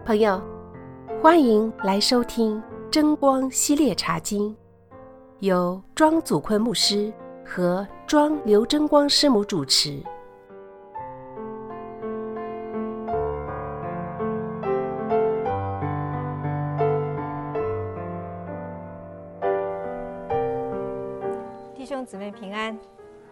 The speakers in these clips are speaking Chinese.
朋友，欢迎来收听真光系列茶经，由庄祖坤牧师和庄刘真光师母主持。 弟兄姊妹平安。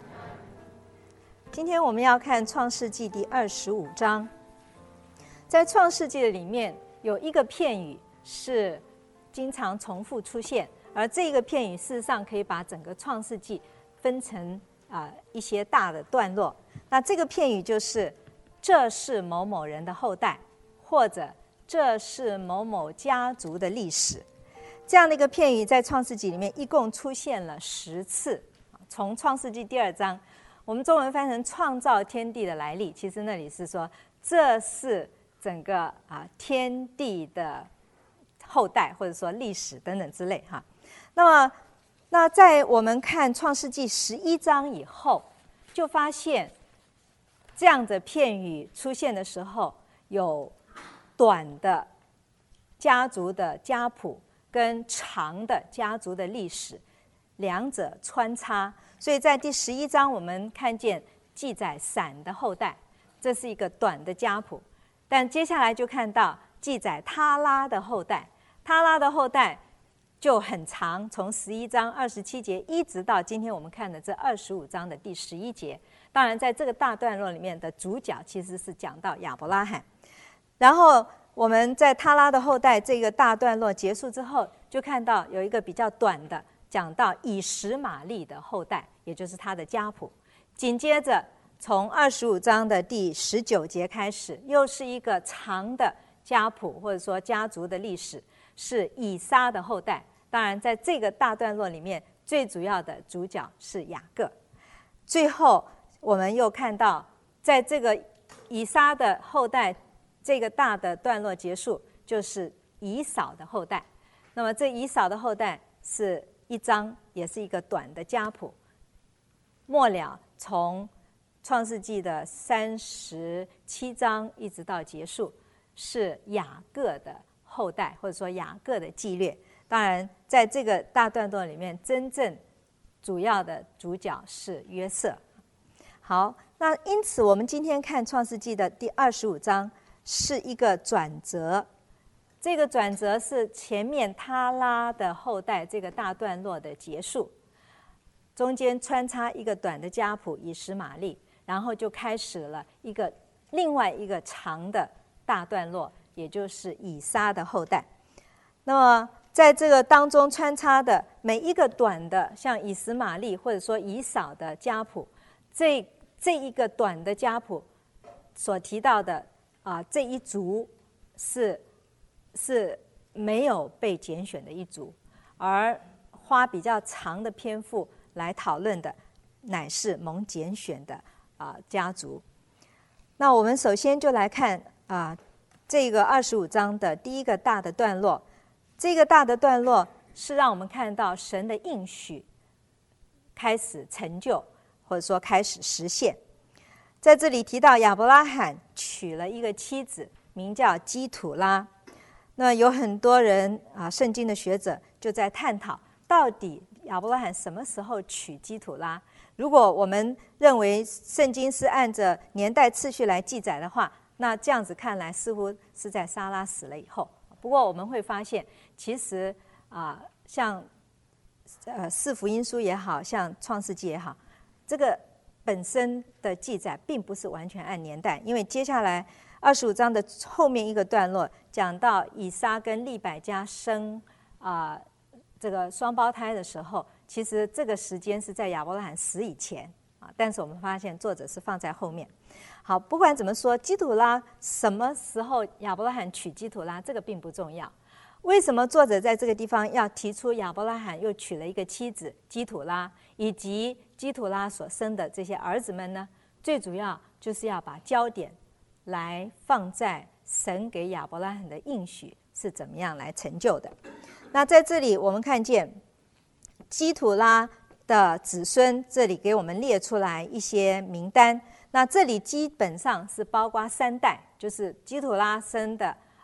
今天我们要看创世纪第25章。在创世纪的里面有一个片语是经常重复出现，而这个片语事实上可以把整个创世纪分成一些大的段落。那这个片语就是这是某某人的后代，或者这是某某家族的历史。这样的一个片语在创世纪里面一共出现了10次。从创世纪第2章，我们中文翻成创造天地的来历，其实那里是说这是整个天地的后代，或者说历史等等之类哈。那在我们看创世纪11章以后，就发现这样的片语出现的时候，有短的家族的家谱跟长的家族的历史，两者穿插。所以在第11章我们看见记载闪的后代，这是一个短的家谱。但接下来就看到记载他拉的后代，他拉的后代就很长，从11章27节一直到今天我们看的这25章的第11节。当然在这个大段落里面的主角其实是讲到亚伯拉罕。然后我们在他拉的后代这个大段落结束之后，就看到有一个比较短的讲到以实玛利的后代，也就是他的家谱。紧接着从25章的第19节开始，又是一个长的家谱，或者说家族的历史，是以撒的后代。当然在这个大段落里面最主要的主角是雅各。最后我们又看到在这个以撒的后代这个大的段落结束，就是以扫的后代。那么这以扫的后代是一章，也是一个短的家谱。末了从创世纪的37章一直到结束，是雅各的后代，或者说雅各的记略。当然在这个大段落里面真正主要的主角是约瑟。好，那因此我们今天看创世纪的第25章是一个转折。这个转折是前面他拉的后代这个大段落的结束，中间穿插一个短的家谱以实玛利，然后就开始了另外一个长的大段落，也就是以撒的后代。那么在这个当中穿插的每一个短的，像以实玛利或者说以扫的家谱，这一个短的家谱所提到的这一族是没有被拣选的一族，而花比较长的篇幅来讨论的乃是蒙拣选的家族。那我们首先就来看这个25章的第一个大的段落。这个大的段落是让我们看到神的应许开始成就，或者说开始实现。在这里提到亚伯拉罕娶了一个妻子，名叫基土拉。那有很多人圣经的学者就在探讨，到底亚伯拉罕什么时候娶基土拉？如果我们认为圣经是按着年代次序来记载的话，那这样子看来似乎是在撒拉死了以后。不过我们会发现，其实像四福音书也好，像创世纪也好，这个本身的记载并不是完全按年代，因为接下来25章的后面一个段落讲到以撒跟利百加生这个双胞胎的时候，其实这个时间是在亚伯拉罕死以前但是我们发现作者是放在后面。好，不管怎么说，基土拉什么时候亚伯拉罕娶基土拉，这个并不重要。为什么作者在这个地方要提出亚伯拉罕又娶了一个妻子基土拉，以及基土拉所生的这些儿子们呢？最主要就是要把焦点来放在神给亚伯拉罕的应许是怎么样来成就的。那在这里我们看见基土拉的子孙，这里给我们列出来一些名单。那这里基本上是包括3代，就是基土拉生的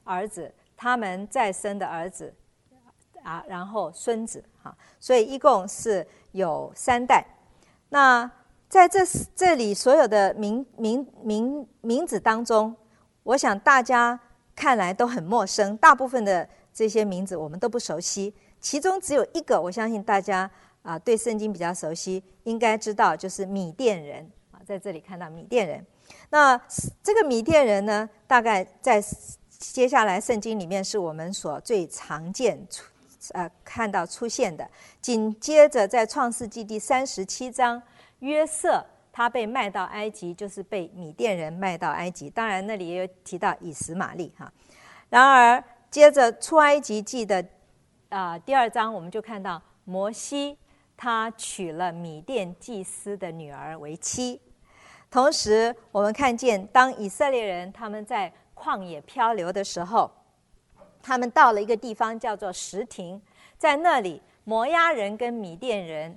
儿子，他们再生的儿子然后孙子所以一共是有3代。那在这里所有的名字当中，我想大家看来都很陌生，大部分的这些名字我们都不熟悉，其中只有一个我相信大家对圣经比较熟悉，应该知道，就是米甸人在这里看到米甸人。那这个米甸人呢，大概在接下来圣经里面是我们所最常见看到出现的。紧接着在创世纪第37章，约瑟他被卖到埃及，就是被米甸人卖到埃及，当然那里也有提到以实玛利然而接着出埃及记的第2章，我们就看到摩西他娶了米甸祭司的女儿为妻。同时我们看见当以色列人他们在旷野漂流的时候，他们到了一个地方叫做什亭，在那里摩押人跟米甸人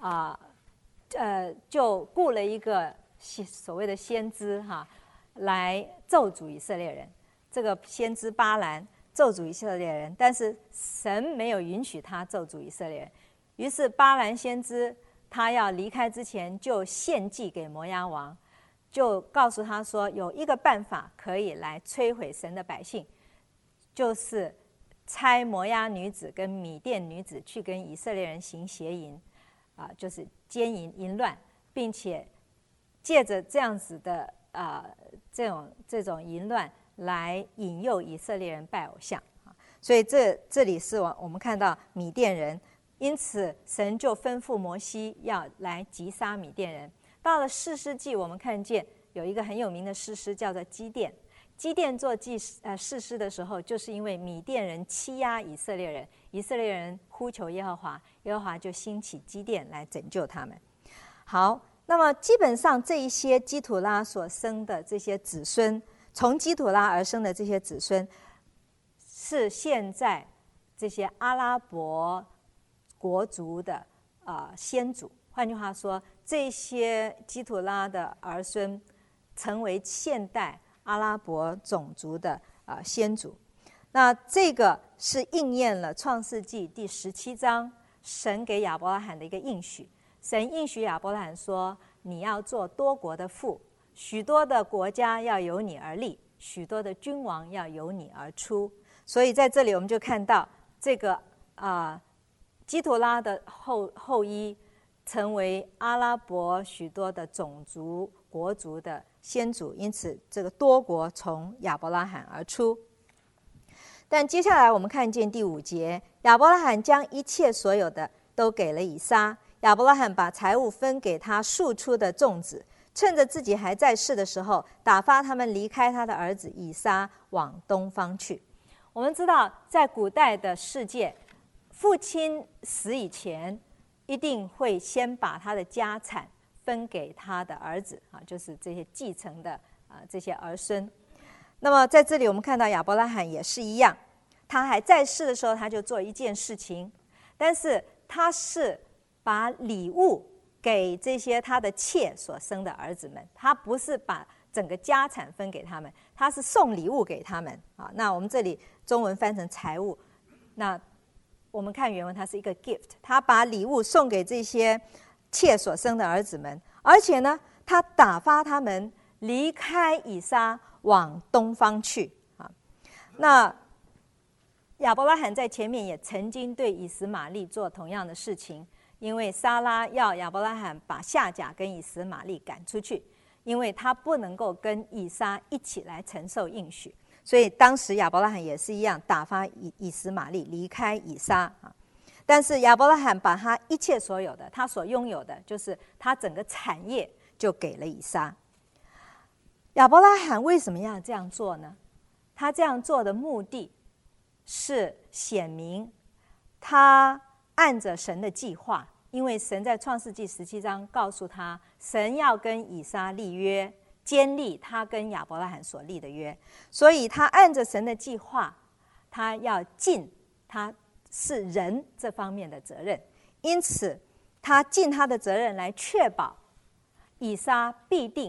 就雇了一个所谓的先知来咒诅以色列人。这个先知巴兰咒诅以色列人，但是神没有允许他咒诅以色列人，于是巴兰先知他要离开之前就献祭给摩押王，就告诉他说有一个办法可以来摧毁神的百姓，就是差摩押女子跟米甸女子去跟以色列人行邪淫就是奸淫淫乱，并且借着这样子的这种淫乱来引诱以色列人拜偶像所以这里是我们看到米甸人，因此神就吩咐摩西要来击杀米甸人。到了士师记，我们看见有一个很有名的士师叫做基甸。基甸做士师的时候，就是因为米甸人欺压以色列人，以色列人呼求耶和华，耶和华就兴起基甸来拯救他们。好，那么基本上这一些基土拉所生的这些子孙，从基土拉而生的这些子孙，是现在这些阿拉伯国族的先祖。换句话说，这些基土拉的儿孙成为现代阿拉伯种族的先祖。那这个是应验了创世纪第17章神给亚伯拉罕的一个应许。神应许亚伯拉罕说，你要做多国的父，许多的国家要由你而立，许多的君王要由你而出。所以在这里我们就看到这个基土拉的后裔成为阿拉伯许多的种族国族的先祖，因此这个多国从亚伯拉罕而出。但接下来我们看见第5节，亚伯拉罕将一切所有的都给了以撒。亚伯拉罕把财物分给他庶出的众子，趁着自己还在世的时候，打发他们离开他的儿子以撒，往东方去。我们知道在古代的世界，父亲死以前一定会先把他的家产分给他的儿子就是这些继承的这些儿孙。那么在这里我们看到亚伯拉罕也是一样，他还在世的时候他就做一件事情，但是他是把礼物给这些他的妾所生的儿子们，他不是把整个家产分给他们，他是送礼物给他们那我们这里中文翻成财物，那我们看原文，它是一个 gift， 他把礼物送给这些妾所生的儿子们，而且呢，他打发他们离开以撒，往东方去那亚伯拉罕在前面也曾经对以实玛利做同样的事情，因为撒拉要亚伯拉罕把夏甲跟以实玛利赶出去，因为他不能够跟以撒一起来承受应许，所以当时亚伯拉罕也是一样，打发以实玛利离开以撒但是亚伯拉罕把他一切所有的，他所拥有的，就是他整个产业，就给了以撒。亚伯拉罕为什么要这样做呢？他这样做的目的是显明他按着神的计划，因为神在创世纪17章告诉他，神要跟以撒立约，坚立他跟亚伯拉罕所立的约，所以他按着神的计划，他要尽他是人这方面的责任，因此他尽他的责任来确保以撒必定可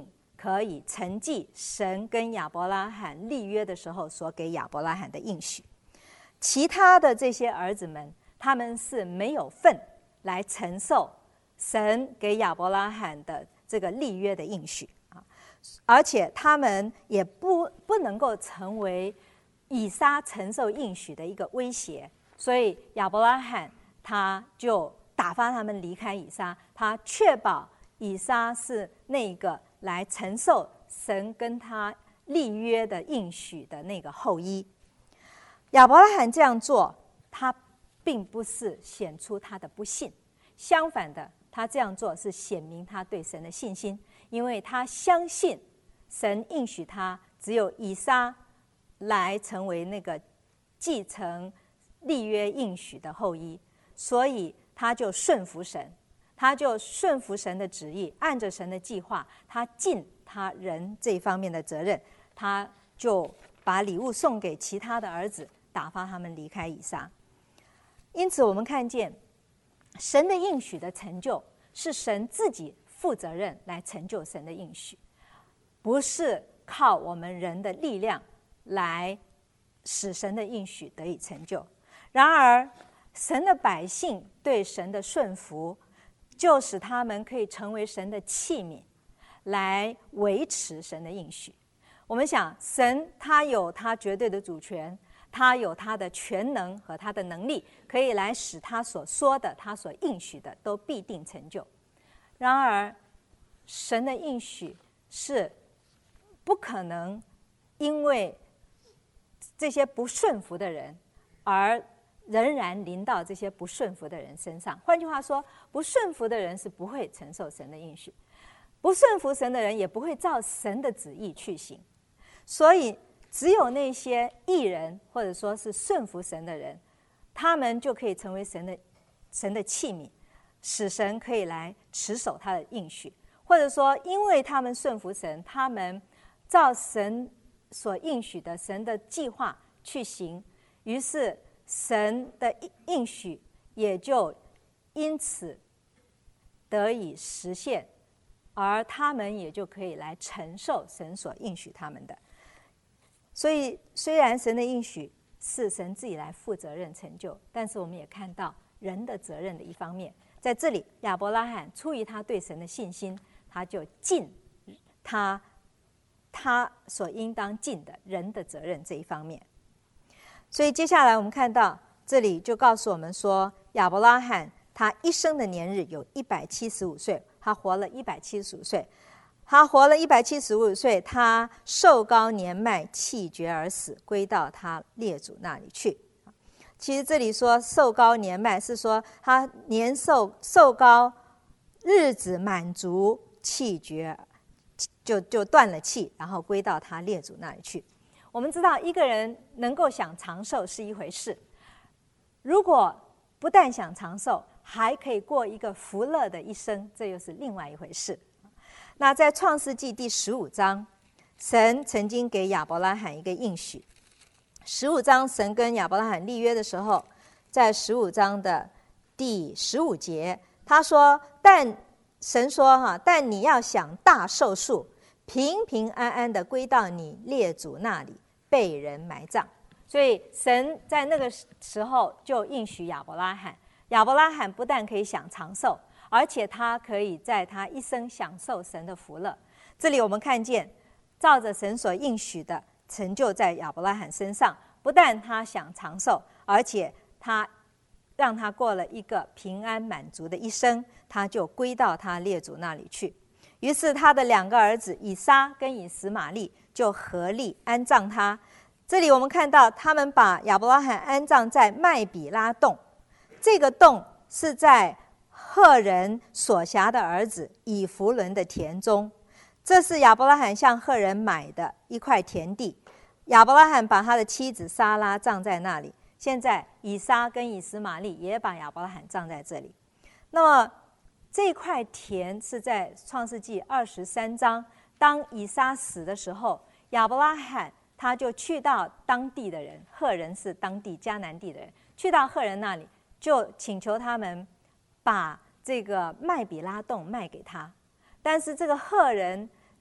可以承继神跟亚伯拉罕立约的时候所给亚伯拉罕的应许。其他的这些儿子们，他们是没有份来承受神给亚伯拉罕的这个立约的应许啊，而且他们也不能够成为以撒承受应许的一个威胁，所以亚伯拉罕他就打发他们离开以撒，他确保以撒是那个来承受神跟他立约的应许的那个后裔。亚伯拉罕这样做，他并不是显出他的不信，相反的，他这样做是显明他对神的信心，因为他相信神应许他只有以撒来成为那个继承立约应许的后裔，所以他就顺服神，他就顺服神的旨意，按着神的计划，他尽他人这方面的责任，他就把礼物送给其他的儿子，打发他们离开以撒。因此我们看见神的应许的成就是神自己负责任来成就神的应许，不是靠我们人的力量来使神的应许得以成就。然而神的百姓对神的顺服，就使他们可以成为神的器皿，来维持神的应许。我们想，神他有他绝对的主权，他有他的全能和他的能力，可以来使他所说的，他所应许的都必定成就。然而神的应许是不可能因为这些不顺服的人而仍然临到这些不顺服的人身上。换句话说，不顺服的人是不会承受神的应许，不顺服神的人也不会照神的旨意去行。所以只有那些义人或者说是顺服神的人，他们就可以成为神的器皿，使神可以来持守他的应许，或者说因为他们顺服神，他们照神所应许的神的计划去行，于是神的应许也就因此得以实现，而他们也就可以来承受神所应许他们的。所以虽然神的应许是神自己来负责任成就，但是我们也看到人的责任的一方面。在这里亚伯拉罕出于他对神的信心，他就尽他所应当尽的人的责任这一方面。所以接下来我们看到这里就告诉我们说，亚伯拉罕他一生的年日有175岁，他活了175岁。他活了175岁，他寿高年迈，气绝而死，归到他列祖那里去。其实这里说寿高年迈，是说他年寿高，日子满足，气绝，就断了气，然后归到他列祖那里去。我们知道一个人能够享长寿是一回事，如果不但享长寿，还可以过一个福乐的一生，这又是另外一回事。那在创世纪第15章，神曾经给亚伯拉罕一个应许。15章神跟亚伯拉罕立约的时候，在15章的第15节，他说：神说但你要享大寿数，平平安安的归到你列祖那里，被人埋葬。所以神在那个时候就应许亚伯拉罕，亚伯拉罕不但可以享长寿，而且他可以在他一生享受神的福乐。这里我们看见照着神所应许的成就在亚伯拉罕身上，不但他享长寿，而且他让他过了一个平安满足的一生，他就归到他列祖那里去。于是他的2个儿子以撒跟以实玛利就合力安葬他。这里我们看到他们把亚伯拉罕安葬在麦比拉洞，这个洞是在赫人所辖的儿子以弗伦的田中，这是亚伯拉罕向赫人买的一块田地。亚伯拉罕把他的妻子撒拉葬在那里，现在以撒跟以实玛利也把亚伯拉罕葬在这里。那么这块田是在创世纪23章，当以撒死的时候，亚伯拉罕他就去到当地的人，赫人是当地迦南地的人，去到赫人那里就请求他们把这个麦比拉洞卖给他。但是这个赫人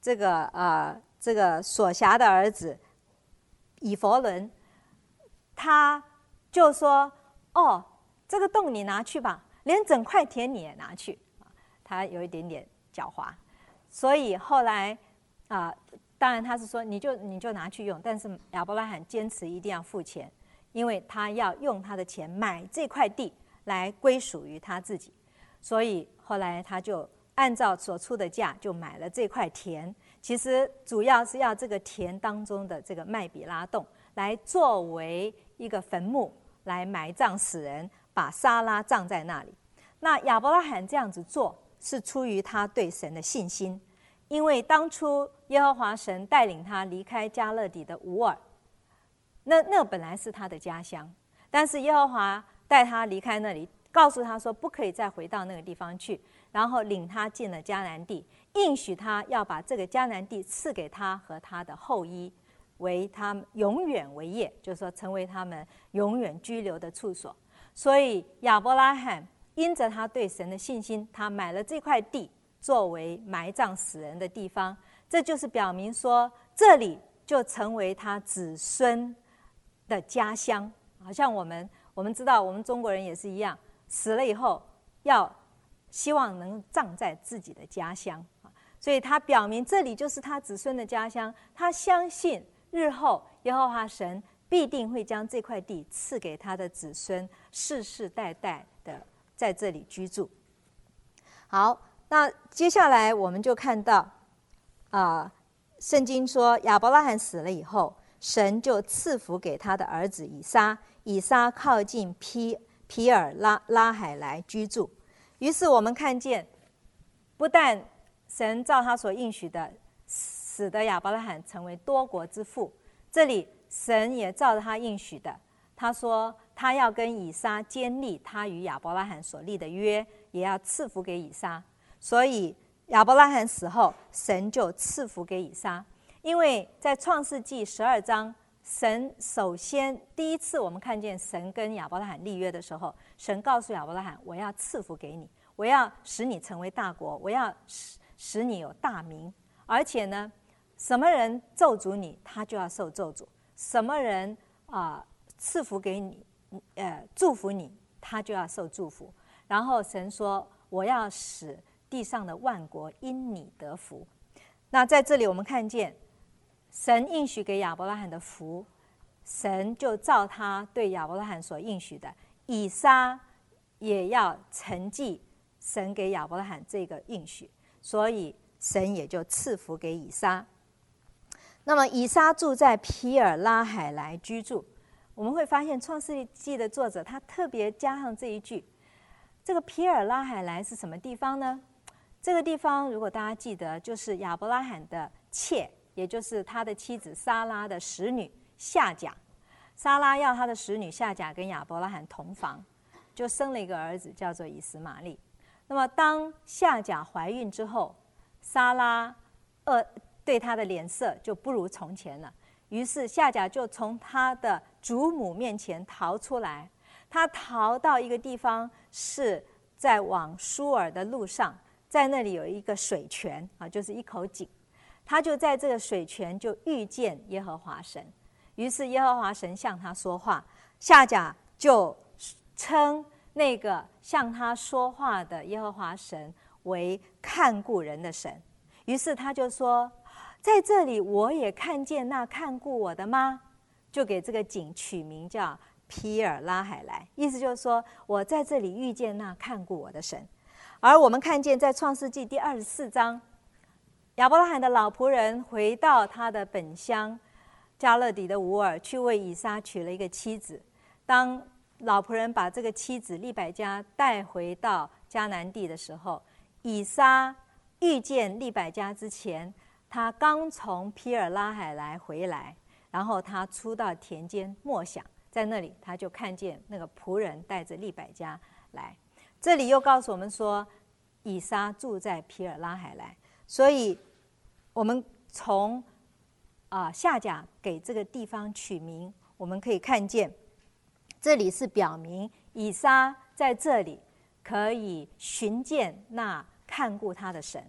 这个所辖的儿子以弗伦，他就说：“哦，这个洞你拿去吧，连整块田你也拿去。”他有一点点狡猾，所以后来当然他是说你就拿去用，但是亚伯拉罕坚持一定要付钱，因为他要用他的钱买这块地来归属于他自己，所以后来他就按照所出的价就买了这块田。其实主要是要这个田当中的这个麦比拉洞来作为一个坟墓来埋葬死人，把撒拉葬在那里。那亚伯拉罕这样子做是出于他对神的信心，因为当初耶和华神带领他离开迦勒底的吾尔，那本来是他的家乡，但是耶和华带他离开那里，告诉他说不可以再回到那个地方去，然后领他进了迦南地，应许他要把这个迦南地赐给他和他的后裔，为他们永远为业，就是说成为他们永远居留的处所。所以亚伯拉罕因着他对神的信心，他买了这块地作为埋葬死人的地方，这就是表明说这里就成为他子孙的家乡。好像我们知道我们中国人也是一样，死了以后要希望能葬在自己的家乡，所以他表明这里就是他子孙的家乡。他相信日后耶和华神必定会将这块地赐给他的子孙，世世代代的在这里居住。好，那接下来我们就看到圣经说亚伯拉罕死了以后，神就赐福给他的儿子以撒，以撒靠近皮尔拉海来居住。于是我们看见，不但神照他所应许的使得亚伯拉罕成为多国之父，这里神也照着他应许的，他说他要跟以撒坚立他与亚伯拉罕所立的约，也要赐福给以撒。所以亚伯拉罕死后，神就赐福给以撒。因为在创世纪12章，神首先第一次我们看见神跟亚伯拉罕立约的时候，神告诉亚伯拉罕，我要赐福给你，我要使你成为大国，我要使你有大名，而且呢，什么人咒诅你，他就要受咒诅；什么人赐福给你，祝福你，他就要受祝福。然后神说，我要使地上的万国因你得福。那在这里我们看见神应许给亚伯拉罕的福，神就照他对亚伯拉罕所应许的，以撒也要承继神给亚伯拉罕这个应许，所以神也就赐福给以撒。那么以撒住在皮尔拉海来居住。我们会发现创世纪的作者他特别加上这一句，这个皮尔拉海来是什么地方呢？这个地方如果大家记得，就是亚伯拉罕的妾，也就是他的妻子撒拉的使女夏甲。撒拉要他的使女夏甲跟亚伯拉罕同房，就生了一个儿子叫做以实玛利。那么当夏甲怀孕之后，撒拉对他的脸色就不如从前了，于是夏甲就从他的祖母面前逃出来。他逃到一个地方，是在往舒尔的路上，在那里有一个水泉就是一口井。他就在这个水泉就遇见耶和华神，于是耶和华神向他说话，夏甲就称那个向他说话的耶和华神为看顾人的神。于是他就说，在这里我也看见那看顾我的吗？就给这个井取名叫皮尔拉海来，意思就是说我在这里遇见那看顾我的神。而我们看见在创世纪第24章，亚伯拉罕的老仆人回到他的本乡迦勒底的吾尔，去为以撒娶了一个妻子。当老仆人把这个妻子利百加带回到迦南地的时候，以撒遇见利百加之前，他刚从皮尔拉海来回来，然后他出到田间默想，在那里他就看见那个仆人带着利百加来。这里又告诉我们说，以撒住在皮尔拉海来。所以我们从夏甲给这个地方取名，我们可以看见这里是表明以撒在这里可以寻见那看顾他的神，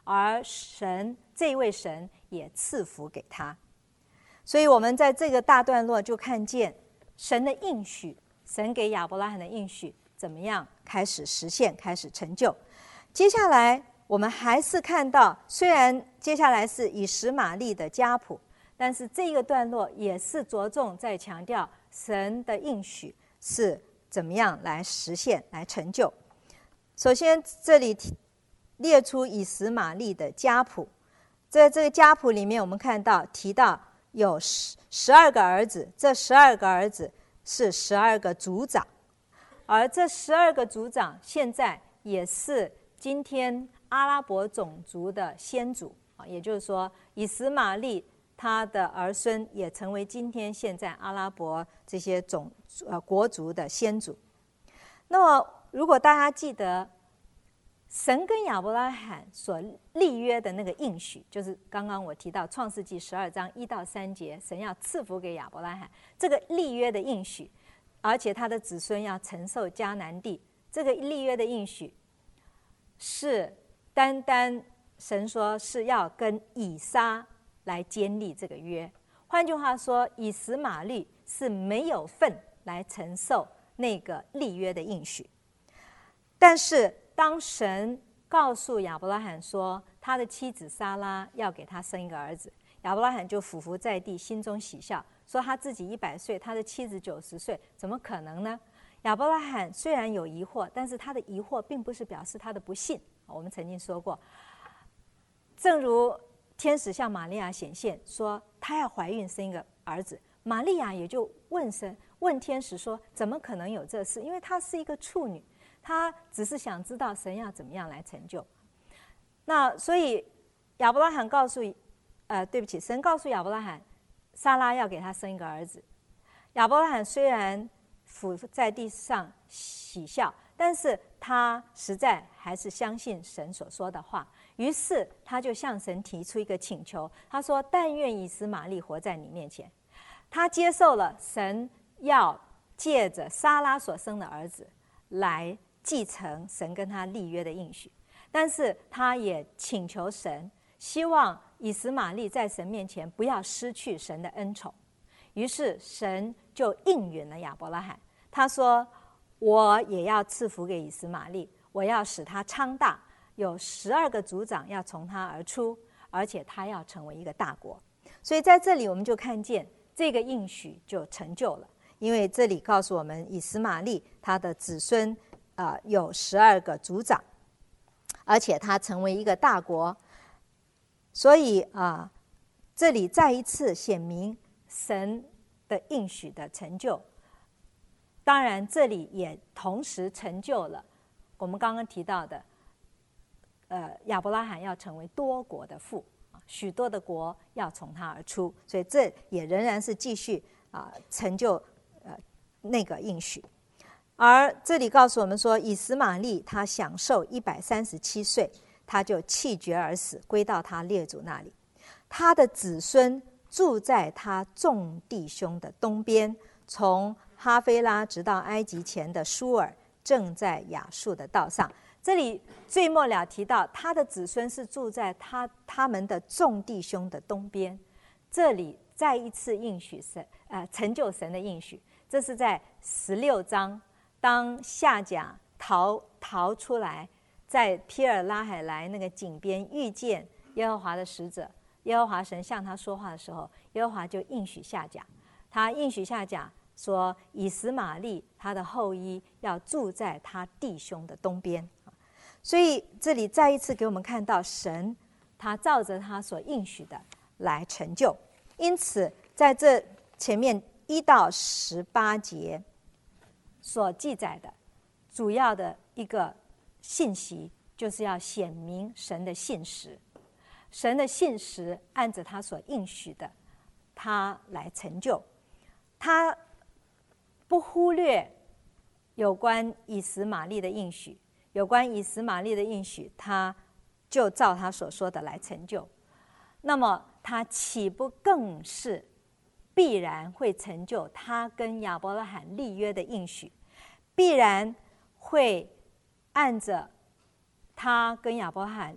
而这位神也赐福给他。所以我们在这个大段落就看见神的应许，神给亚伯拉罕的应许怎么样开始实现，开始成就。接下来我们还是看到，虽然接下来是以实玛利的家谱，但是这个段落也是着重在强调神的应许是怎么样来实现、来成就。首先，这里列出以实玛利的家谱，在这个家谱里面，我们看到提到有12个儿子，这12个儿子是12个族长，而这12个族长现在也是今天阿拉伯种族的先祖，也就是说，以实玛利他的儿孙也成为今天现在阿拉伯这些国族的先祖。那么，如果大家记得神跟亚伯拉罕所立约的那个应许，就是刚刚我提到创世纪12章1到3节，神要赐福给亚伯拉罕这个立约的应许，而且他的子孙要承受迦南地，这个立约的应许是单单神说是要跟以撒来坚立这个约。换句话说，以实玛利是没有份来承受那个立约的应许。但是当神告诉亚伯拉罕说他的妻子撒拉要给他生一个儿子，亚伯拉罕就俯伏在地，心中喜笑，说他自己100岁，他的妻子90岁，怎么可能呢？亚伯拉罕虽然有疑惑，但是他的疑惑并不是表示他的不信。我们曾经说过，正如天使向玛利亚显现说她要怀孕生一个儿子，玛利亚也就问天使说怎么可能有这事，因为她是一个处女，她只是想知道神要怎么样来成就。那所以亚伯拉罕神告诉亚伯拉罕撒拉要给他生一个儿子。亚伯拉罕虽然伏在地上喜笑，但是他实在还是相信神所说的话，于是他就向神提出一个请求，他说但愿以实玛利活在你面前。他接受了神要借着撒拉所生的儿子来继承神跟他立约的应许，但是他也请求神，希望以实玛利在神面前不要失去神的恩宠。于是神就应允了亚伯拉罕，他说我也要赐福给以实玛利，我要使他昌大，有12个族长要从他而出，而且他要成为一个大国。所以在这里我们就看见这个应许就成就了，因为这里告诉我们以实玛利他的子孙有12个族长，而且他成为一个大国。所以这里再一次显明神的应许的成就。当然这里也同时成就了我们刚刚提到的亚伯拉罕要成为多国的父，许多的国要从他而出，所以这也仍然是继续成就那个应许。而这里告诉我们说，以实玛利他享受137岁，他就气绝而死，归到他列祖那里。他的子孙住在他众弟兄的东边，从哈菲拉直到埃及前的舒尔，正在亚述的道上。这里最末了提到他的子孙是住在他们的众弟兄的东边，这里再一次应许成就神的应许。这是在16章，当夏甲逃出来，在皮尔拉海莱那个井边遇见耶和华的使者，耶和华神向他说话的时候，耶和华就应许夏甲，他应许夏甲说以实玛利他的后裔要住在他弟兄的东边。所以这里再一次给我们看到神他照着他所应许的来成就。因此在这前面1到18节所记载的主要的一个信息，就是要显明神的信实。神的信实按着他所应许的他来成就，他不忽略有关以实玛利的应许，有关以实玛利的应许他就照他所说的来成就。那么他岂不更是必然会成就他跟亚伯拉罕立约的应许，必然会按着他跟亚伯拉罕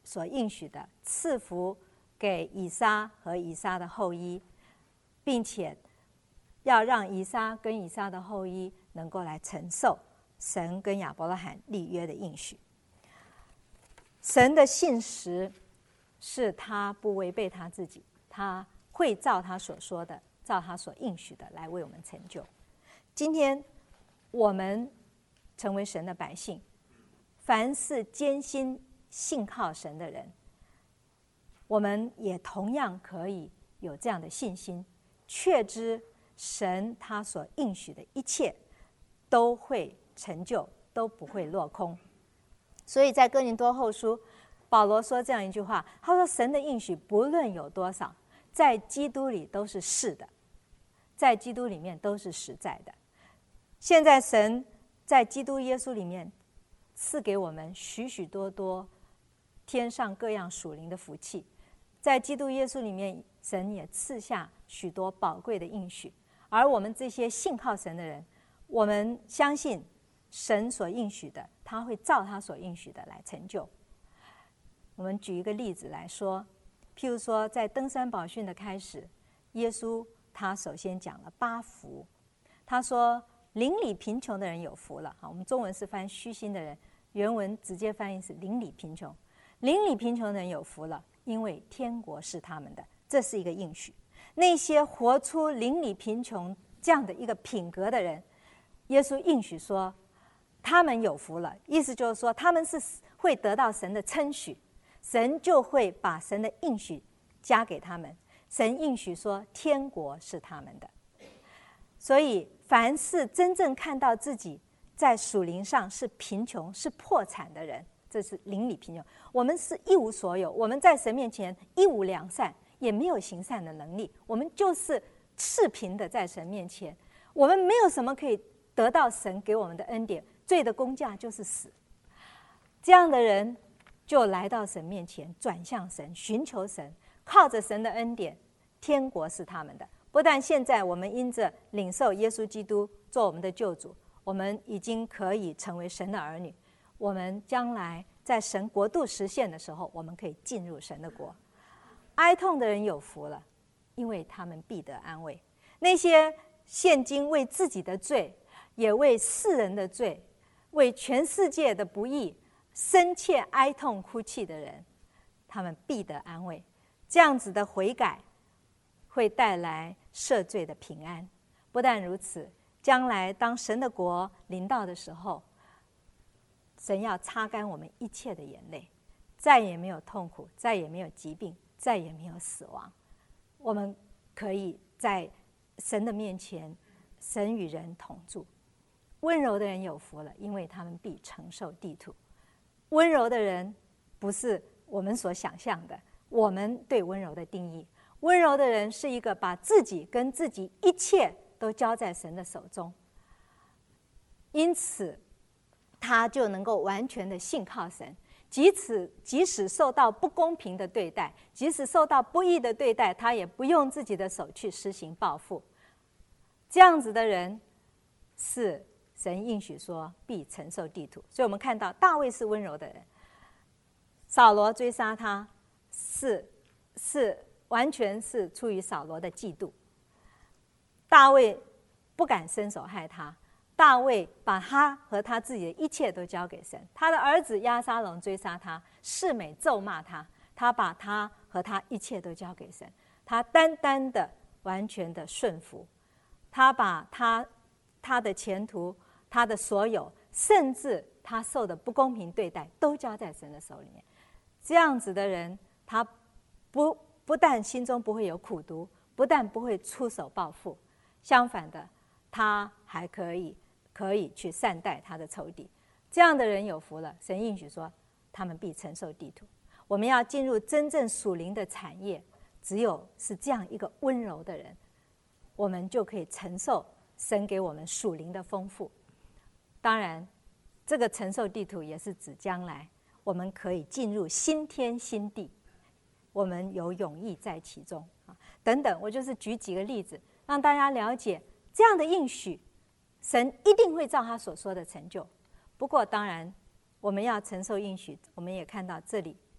所应许的赐福给以撒和以撒的后裔，并且要让以撒跟以撒的后裔能够来承受神跟亚伯拉罕立约的应许。神的信实是他不违背他自己，他会照他所说的，照他所应许的来为我们成就。今天我们成为神的百姓，凡是坚心信靠神的人，我们也同样可以有这样的信心，确知神他所应许的一切都会成就，都不会落空。所以在哥林多后书，保罗说这样一句话，他说神的应许不论有多少，在基督里都是是的，在基督里面都是实在的。现在神在基督耶稣里面赐给我们许许多多天上各样属灵的福气，在基督耶稣里面神也赐下许多宝贵的应许，而我们这些信靠神的人，我们相信神所应许的，他会照他所应许的来成就。我们举一个例子来说，譬如说在登山宝训的开始，耶稣他首先讲了8福，他说邻里贫穷的人有福了。我们中文是翻虚心的人，原文直接翻译是邻里贫穷。邻里贫穷的人有福了，因为天国是他们的，这是一个应许。那些活出邻里贫穷这样的一个品格的人，耶稣应许说他们有福了，意思就是说他们是会得到神的称许，神就会把神的应许加给他们。神应许说天国是他们的。所以凡是真正看到自己在属灵上是贫穷是破产的人，这是邻里贫穷。我们是一无所有，我们在神面前一无良善，也没有行善的能力，我们就是赤贫的在神面前，我们没有什么可以得到神给我们的恩典，罪的工价就是死。这样的人就来到神面前，转向神，寻求神，靠着神的恩典，天国是他们的。不但现在我们因着领受耶稣基督做我们的救主，我们已经可以成为神的儿女，我们将来在神国度实现的时候，我们可以进入神的国。哀痛的人有福了，因为他们必得安慰。那些现今为自己的罪，也为世人的罪，为全世界的不义深切哀痛哭泣的人，他们必得安慰。这样子的悔改会带来赦罪的平安。不但如此，将来当神的国临到的时候，神要擦干我们一切的眼泪，再也没有痛苦，再也没有疾病，再也没有死亡。我们可以在神的面前，神与人同住。温柔的人有福了，因为他们必承受地土。温柔的人不是我们所想象的，我们对温柔的定义，温柔的人是一个把自己跟自己一切都交在神的手中，因此他就能够完全的信靠神，即使受到不公平的对待，即使受到不义的对待，他也不用自己的手去施行报复。这样子的人是神应许说必承受地土。所以我们看到大卫是温柔的人，扫罗追杀他是完全是出于扫罗的嫉妒。大卫不敢伸手害他，大卫把他和他自己的一切都交给神。他的儿子押沙龙追杀他，示每咒骂他，他把他和他一切都交给神，他单单的完全的顺服，他把他的前途，他的所有，甚至他受的不公平对待都交在神的手里面。这样子的人，他不但心中不会有苦毒，不但不会出手报复，相反的，他还可以去善待他的仇敌。这样的人有福了，神应许说他们必承受地土。我们要进入真正属灵的产业，只有是这样一个温柔的人，我们就可以承受神给我们属灵的丰富。当然这个承受地土也是指将来我们可以进入新天新地，我们有永逸在其中等等。我就是举几个例子让大家了解这样的应许，神一定会照他所说的成就。不过当然我们要承受应许，我们也看到这里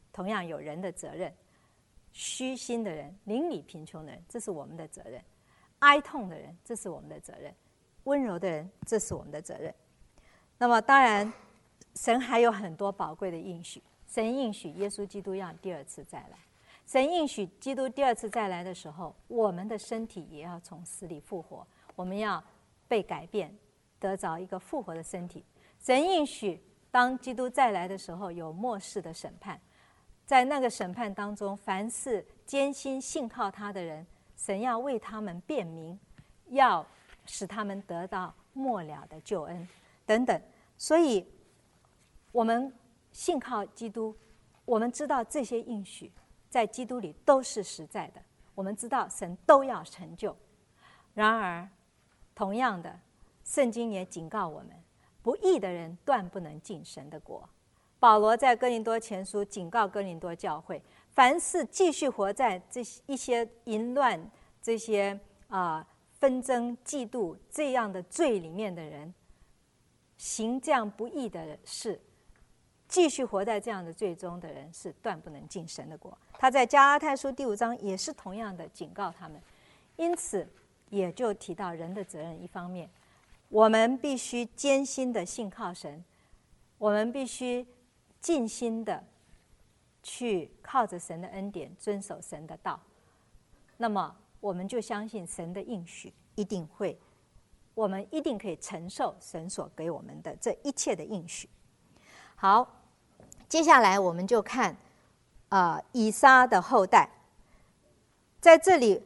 同样有人的责任。虚心的人、邻里贫穷的人，这是我们的责任；哀痛的人，这是我们的责任；温柔的人，这是我们的责任。那么当然，神还有很多宝贵的应许。神应许耶稣基督要第二次再来，神应许基督第二次再来的时候，我们的身体也要从死里复活，我们要被改变，得着一个复活的身体。神应许当基督再来的时候，有末世的审判，在那个审判当中，凡是坚心信靠他的人，神要为他们辩明，要使他们得到末了的救恩等等。所以我们信靠基督，我们知道这些应许在基督里都是实在的，我们知道神都要成就。然而同样的，圣经也警告我们，不义的人断不能进神的国。保罗在哥林多前书警告哥林多教会，凡是继续活在这一些淫乱、这些纷争、嫉妒这样的罪里面的人，行这样不义的事，继续活在这样的罪中的人，是断不能进神的国。他在加拉太书第5章也是同样的警告他们。因此也就提到人的责任，一方面我们必须艰辛的信靠神，我们必须尽心的去靠着神的恩典遵守神的道，那么我们就相信神的应许一定会，我们一定可以承受神所给我们的这一切的应许。好，接下来我们就看以撒的后代。在这里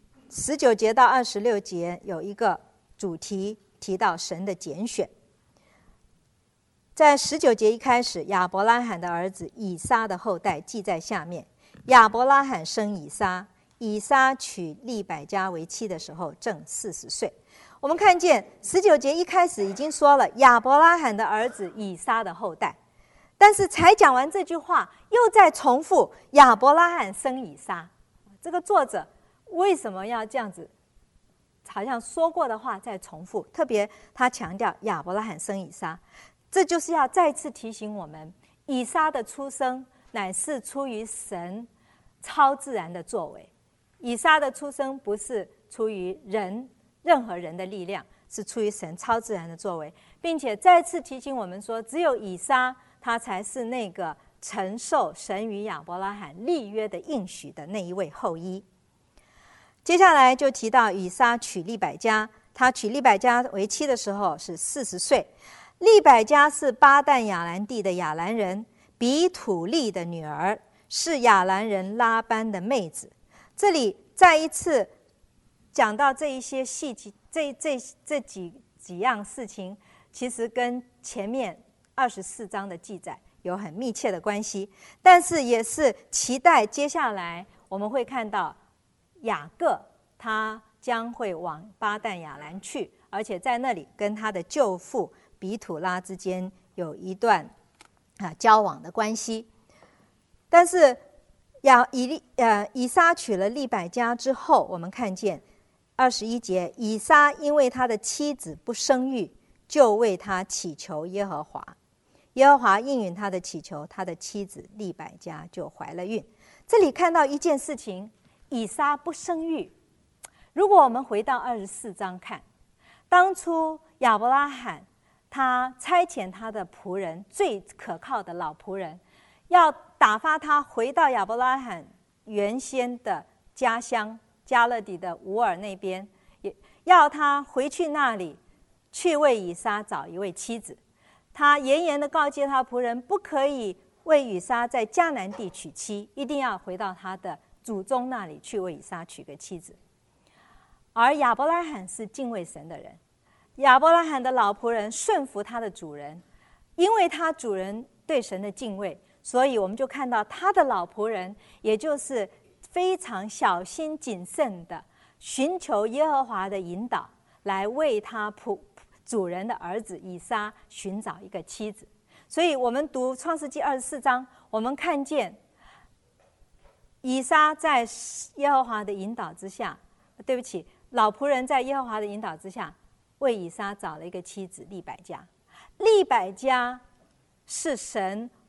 19节到26节有一个主题提到神的拣选。在19节一开始，亚伯拉罕的儿子以撒的后代记在下面。亚伯拉罕生以撒，以撒娶利百加为妻的时候正40岁。我们看见19节一开始已经说了亚伯拉罕的儿子以撒的后代，但是才讲完这句话，又在重复亚伯拉罕生以撒。这个作者为什么要这样子，好像说过的话再重复？特别他强调亚伯拉罕生以撒，这就是要再次提醒我们，以撒的出生乃是出于神超自然的作为。以撒的出生不是出于任何人的力量，是出于神超自然的作为，并且再次提醒我们说，只有以撒他才是那个承受神与亚伯拉罕立约的应许的那一位后裔。接下来就提到以撒娶利百加，他娶利百加为妻的时候是40岁。利百加是巴旦亚兰地的亚兰人，比土利的女儿，是亚兰人拉班的妹子。这里再一次讲到这一些细节，这几样事情，其实跟前面24章的记载有很密切的关系，但是也是期待接下来我们会看到雅各他将会往巴旦亚兰去，而且在那里跟他的舅父比土拉之间有一段交往的关系。但是以撒娶了利百加之后，我们看见21节，以撒因为他的妻子不生育，就为他祈求耶和华，耶和华应允他的祈求，他的妻子利百加就怀了孕。这里看到一件事情，以撒不生育。如果我们回到24章看，当初亚伯拉罕他差遣他的仆人，最可靠的老仆人，要打发他回到亚伯拉罕原先的家乡加勒底的乌尔那边，也要他回去那里去为以撒找一位妻子。他严严地告诫他仆人，不可以为以撒在迦南地娶妻，一定要回到他的祖宗那里去为以撒娶个妻子。而亚伯拉罕是敬畏神的人，亚伯拉罕的老仆人顺服他的主人，因为他主人对神的敬畏，所以我们就看到他的老仆人也就是非常小心谨慎的寻求耶和华的引导，来为他主人的儿子以撒寻找一个妻子。所以我们读创世纪24章，我们看见以撒在耶和华的引导之下，老仆人在耶和华的引导之下为以撒找了一个妻子利百加。利百加是神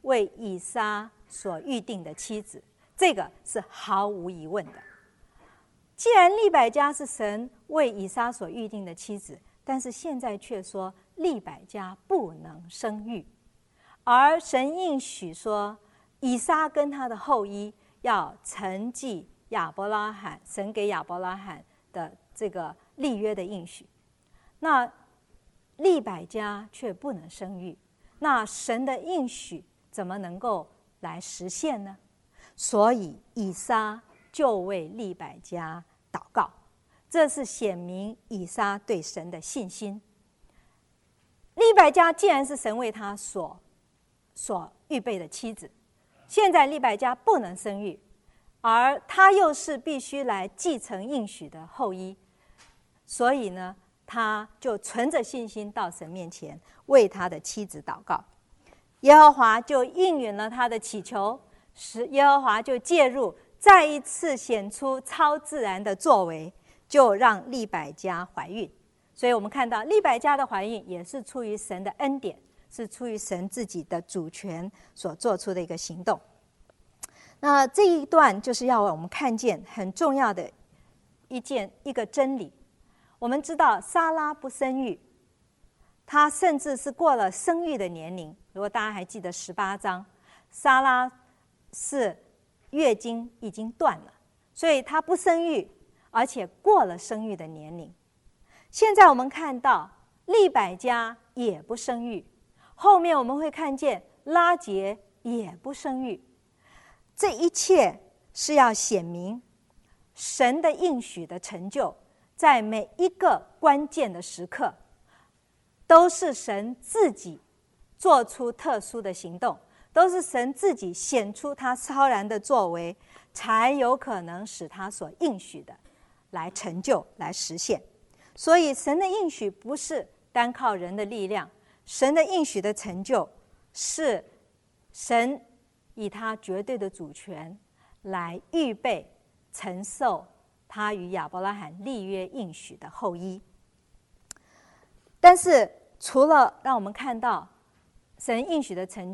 为以撒所预定的妻子，这个是毫无疑问的。既然利百加是神为以撒所预定的妻子，但是现在却说利百加不能生育，而神应许说以撒跟他的后裔要承继亚伯拉罕神给亚伯拉罕的这个立约的应许，那利百加却不能生育，那神的应许怎么能够来实现呢？所以以撒就为利百加祷告，这是显明以撒对神的信心。利百加既然是神为他所预备的妻子，现在利百加不能生育，而他又是必须来继承应许的后裔，所以呢，他就存着信心到神面前为他的妻子祷告。耶和华就应允了他的祈求，使耶和华就介入，再一次显出超自然的作为，就让利百加怀孕。所以我们看到利百加的怀孕也是出于神的恩典，是出于神自己的主权所做出的一个行动。那这一段就是要我们看见很重要的一个真理。我们知道撒拉不生育，她甚至是过了生育的年龄。如果大家还记得18章，撒拉是月经已经断了，所以她不生育，而且过了生育的年龄。现在我们看到利百加也不生育，后面我们会看见拉结也不生育。这一切是要显明神的应许的成就，在每一个关键的时刻都是神自己做出特殊的行动，都是神自己显出他超然的作为，才有可能使他所应许的来成就来实现。所以神的应许不是单靠人的力量，神的应许的成就是神以他绝对的主权来预备承受他与亚伯拉罕立约应许的后裔。但是除了让我们看到神应许的成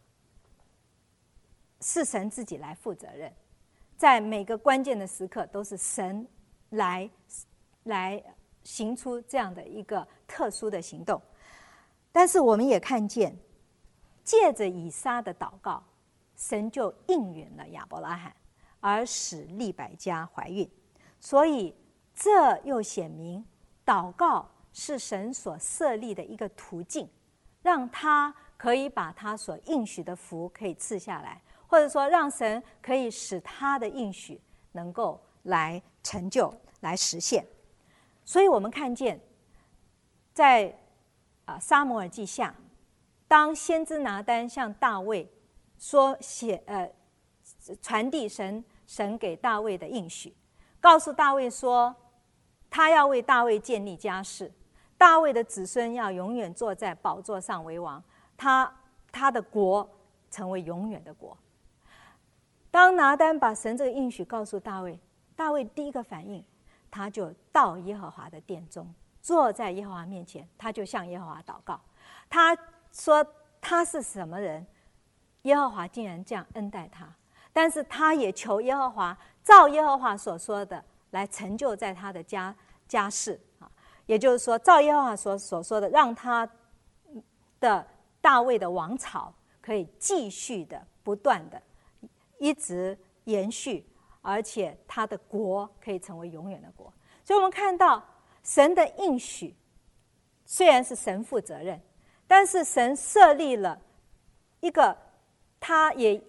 就是神自己来负责任，在每个关键的时刻都是神来行出这样的一个特殊的行动。但是我们也看见借着以撒的祷告，神就应允了亚伯拉罕，而使利百加怀孕。所以这又显明祷告是神所设立的一个途径，让他可以把他所应许的福可以赐下来，或者说让神可以使他的应许能够来成就来实现。所以我们看见在撒母耳记下，当先知拿单向大卫说传递神给大卫的应许，告诉大卫说他要为大卫建立家室，大卫的子孙要永远坐在宝座上为王，他的国成为永远的国。当拿单把神这个应许告诉大卫，大卫第一个反应，他就到耶和华的殿中，坐在耶和华面前，他就向耶和华祷告。他说他是什么人，耶和华竟然这样恩待他，但是他也求耶和华照耶和华所说的来成就在他的家室，也就是说照耶和华所说的，让他的大卫的王朝可以继续的不断的一直延续，而且他的国可以成为永远的国。所以我们看到神的应许虽然是神负责任，但是神设立了一个，他也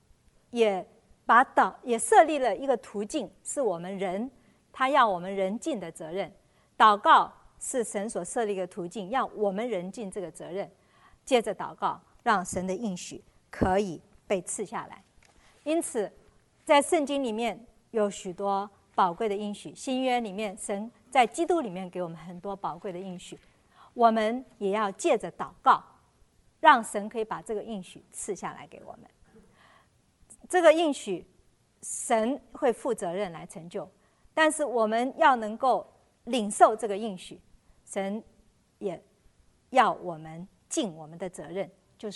设立了一个途径，是我们人，他要我们人尽的责任。祷告是神所设立的途径，要我们人尽这个责任，借着祷告让神的应许可以被赐下来。因此在圣经里面有许多宝贵的应许，新约里面神在基督里面给我们很多宝贵的应许，我们也要借着祷告让神可以把这个应许赐下来给我们。这个应许神会负责任来成就，但是我们要能够领受这个应许，神也要我们尽我们的责任，就是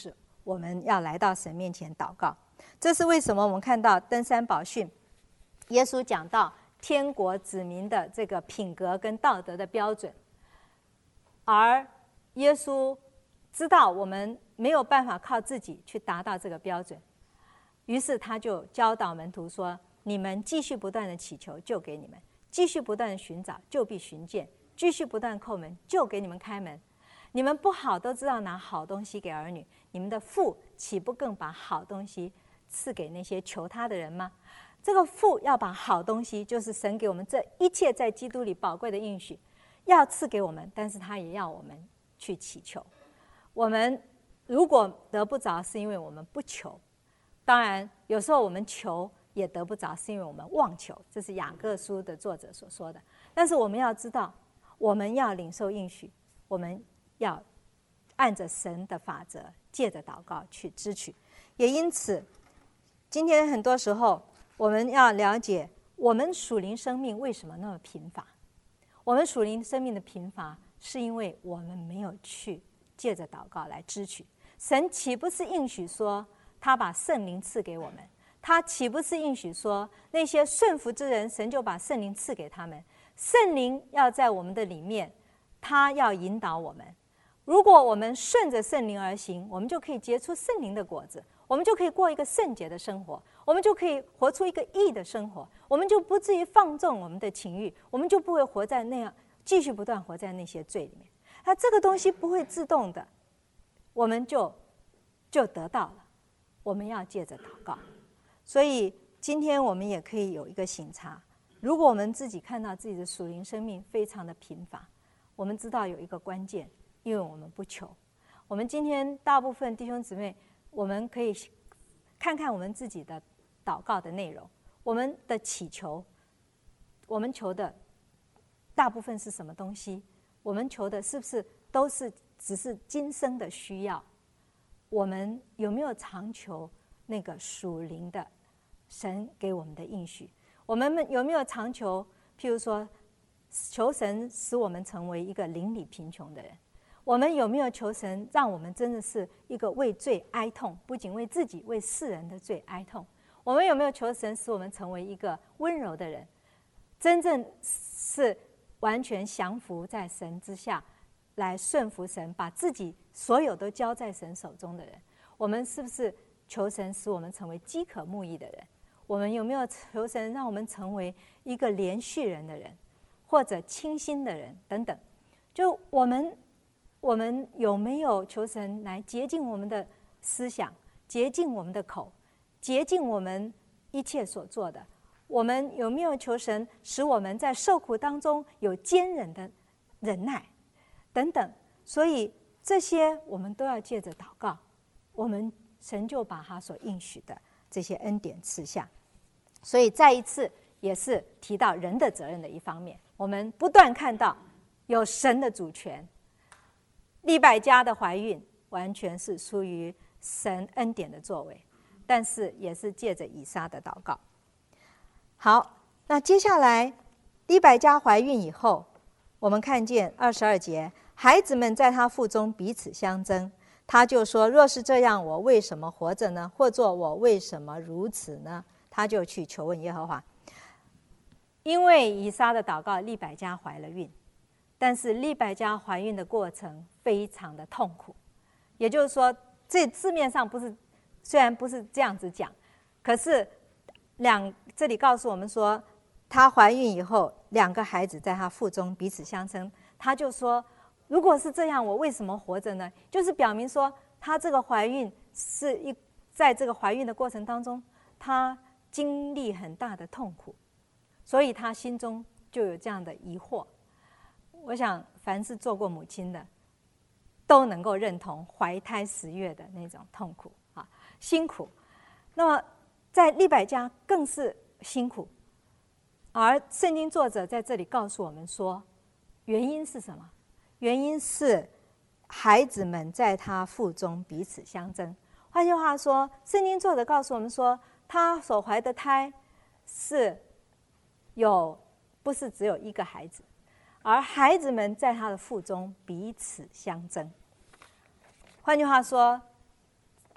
我们要来到神面前祷告。这是为什么我们看到登山宝训，耶稣讲到天国子民的这个品格跟道德的标准，而耶稣知道我们没有办法靠自己去达到这个标准，于是他就教导门徒说，你们继续不断的祈求，就给你们；继续不断的寻找，就必寻见；继续不断叩门，就给你们开门。你们不好都知道拿好东西给儿女，你们的父岂不更把好东西赐给那些求他的人吗？这个父要把好东西，就是神给我们这一切在基督里宝贵的应许，要赐给我们，但是他也要我们去祈求。我们如果得不着，是因为我们不求。当然有时候我们求也得不着，是因为我们妄求，这是雅各书的作者所说的。但是我们要知道，我们要领受应许，我们要按着神的法则，借着祷告去支取。也因此今天很多时候我们要了解，我们属灵生命为什么那么贫乏。我们属灵生命的贫乏，是因为我们没有去借着祷告来支取。神岂不是应许说他把圣灵赐给我们？他岂不是应许说那些顺服之人，神就把圣灵赐给他们？圣灵要在我们的里面，他要引导我们。如果我们顺着圣灵而行，我们就可以结出圣灵的果子，我们就可以过一个圣洁的生活，我们就可以活出一个义的生活，我们就不至于放纵我们的情欲，我们就不会活在那样继续不断活在那些罪里面。那这个东西不会自动的，我们就得到了。我们要借着祷告。所以今天我们也可以有一个省察，如果我们自己看到自己的属灵生命非常的贫乏，我们知道有一个关键，因为我们不求。我们今天大部分弟兄姊妹，我们可以看看我们自己的祷告的内容，我们的祈求，我们求的大部分是什么东西？我们求的是不是都是只是今生的需要？我们有没有常求那个属灵的神给我们的应许？我们有没有常求，譬如说求神使我们成为一个邻里贫穷的人？我们有没有求神让我们真的是一个为罪哀痛，不仅为自己，为世人的罪哀痛？我们有没有求神使我们成为一个温柔的人，真正是完全降服在神之下，来顺服神，把自己所有都交在神手中的人？我们是不是求神使我们成为饥渴慕义的人？我们有没有求神让我们成为一个连续人的人，或者清心的人等等？就我们有没有求神来洁净我们的思想，洁净我们的口，洁净我们一切所做的？我们有没有求神使我们在受苦当中有坚忍的忍耐等等？所以这些我们都要借着祷告，我们神就把他所应许的这些恩典赐下。所以再一次也是提到人的责任的一方面，我们不断看到有神的主权。利百加的怀孕完全是出于神恩典的作为，但是也是借着以撒的祷告。好，那接下来利百加怀孕以后，我们看见22节，孩子们在他腹中彼此相争，他就说，若是这样，我为什么活着呢？或作我为什么如此呢？他就去求问耶和华。因为以撒的祷告，利百加怀了孕，但是利百加怀孕的过程非常的痛苦。也就是说，这字面上虽然不是这样子讲，可是这里告诉我们说，她怀孕以后，2个孩子在她腹中彼此相争。她就说，如果是这样，我为什么活着呢？就是表明说，她这个怀孕在这个怀孕的过程当中，她经历很大的痛苦，所以她心中就有这样的疑惑。我想凡是做过母亲的都能够认同怀胎10月的那种痛苦啊，辛苦。那么在利百加更是辛苦，而圣经作者在这里告诉我们说，原因是什么？原因是孩子们在他腹中彼此相争。换句话说，圣经作者告诉我们说，他所怀的胎不是只有1个孩子，而孩子们在他的腹中彼此相争。换句话说，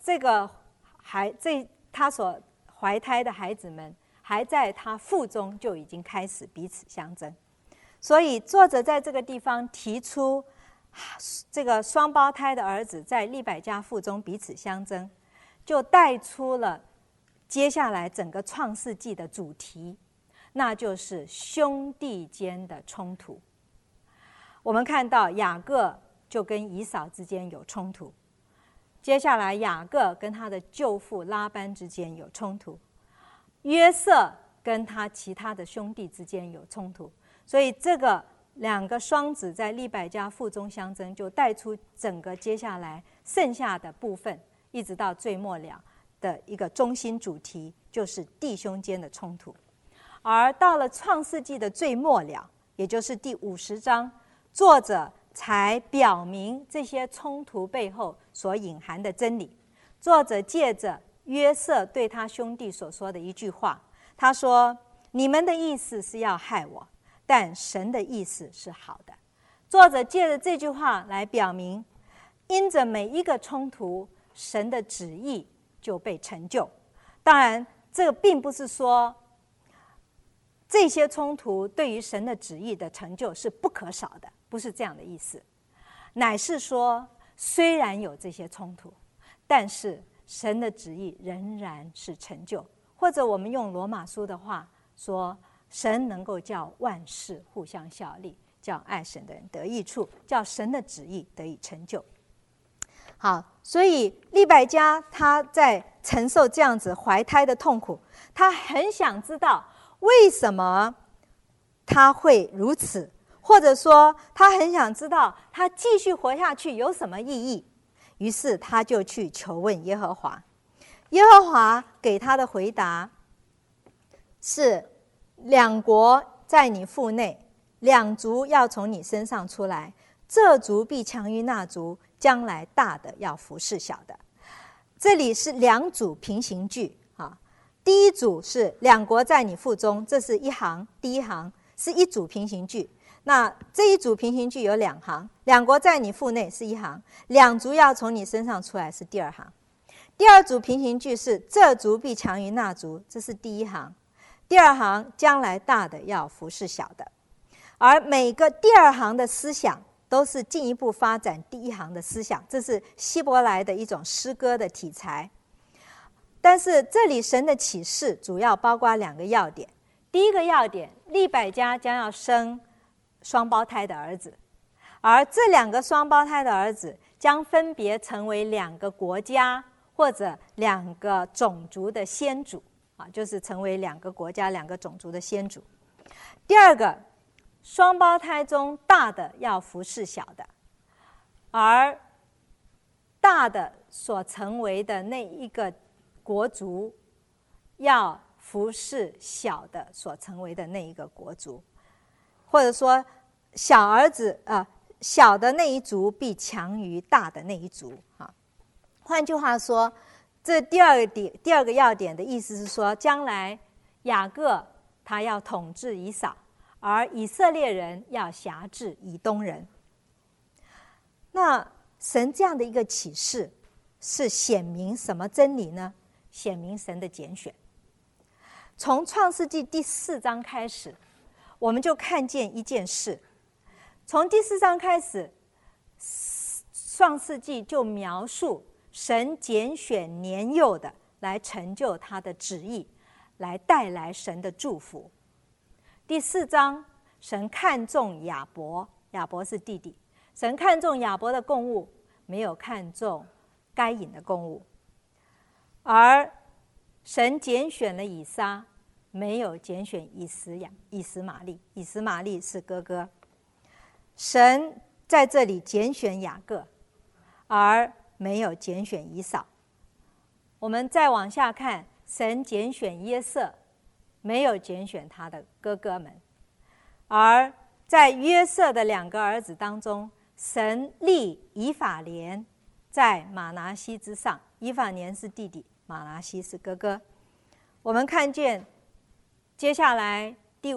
他所怀胎的孩子们还在他腹中就已经开始彼此相争。所以作者在这个地方提出这个双胞胎的儿子在利百加腹中彼此相争，就带出了接下来整个创世纪的主题，那就是兄弟间的冲突。我们看到雅各就跟以扫之间有冲突，接下来雅各跟他的舅父拉班之间有冲突，约瑟跟他其他的兄弟之间有冲突。所以这个两个双子在利百加腹中相争，就带出整个接下来剩下的部分，一直到最末了的一个中心主题，就是弟兄间的冲突。而到了创世纪的最末了，也就是第50章，作者才表明这些冲突背后所隐含的真理。作者借着约瑟对他兄弟所说的一句话，他说：你们的意思是要害我，但神的意思是好的。作者借着这句话来表明，因着每一个冲突，神的旨意就被成就。当然这个并不是说这些冲突对于神的旨意的成就是不可少的，不是这样的意思，乃是说虽然有这些冲突，但是神的旨意仍然是成就。或者我们用罗马书的话说，神能够叫万事互相效力，叫爱神的人得益处，叫神的旨意得以成就。好，所以利百加他在承受这样子怀胎的痛苦，他很想知道为什么他会如此，或者说他很想知道他继续活下去有什么意义。于是他就去求问耶和华，耶和华给他的回答是：两国在你腹内，两族要从你身上出来，这族必强于那族，将来大的要服侍小的。这里是两组平行句啊。第一组是两国在你腹中，这是一行，第一行是一组平行句。那这一组平行句有两行，两国在你腹内是一行，两族要从你身上出来是第二行。第二组平行句是这族必强于那族，这是第一行，第二行将来大的要服侍小的。而每个第二行的思想都是进一步发展第一行的思想，这是希伯来的一种诗歌的题材。但是这里神的启示主要包括两个要点。第一个要点，利百加将要生双胞胎的儿子，而这两个双胞胎的儿子将分别成为两个国家或者两个种族的先祖啊，就是成为两个国家两个种族的先祖。第二个，双胞胎中大的要服侍小的，而大的所成为的那一个国族要服侍小的所成为的那一个国族，或者说小儿子小的那一族必强于大的那一族啊。换句话说，这第二个要点的意思是说，将来雅各他要统治以扫，而以色列人要辖制以东人。那神这样的一个启示是显明什么真理呢？显明神的拣选。从创世纪第4章开始，我们就看见一件事。从第4章开始，创世纪就描述神拣选年幼的来成就他的旨意，来带来神的祝福。第4章，神看重亚伯，亚伯是弟弟，神看重亚伯的供物，没有看重该隐的供物。而神拣选了以撒，没有拣选以实玛利，以实玛利是哥哥。神在这里拣选雅各，而没有拣选以扫。我们再往下看，神拣选约瑟，没有拣选他的哥哥们。而在约瑟的2个儿子当中，神立以法莲在玛拿西之上，以法莲是弟弟，玛拿西是哥哥。我们看见接下来第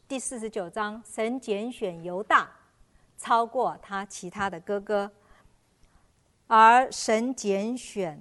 49章，神拣选犹大超过他其他的哥哥，而神拣选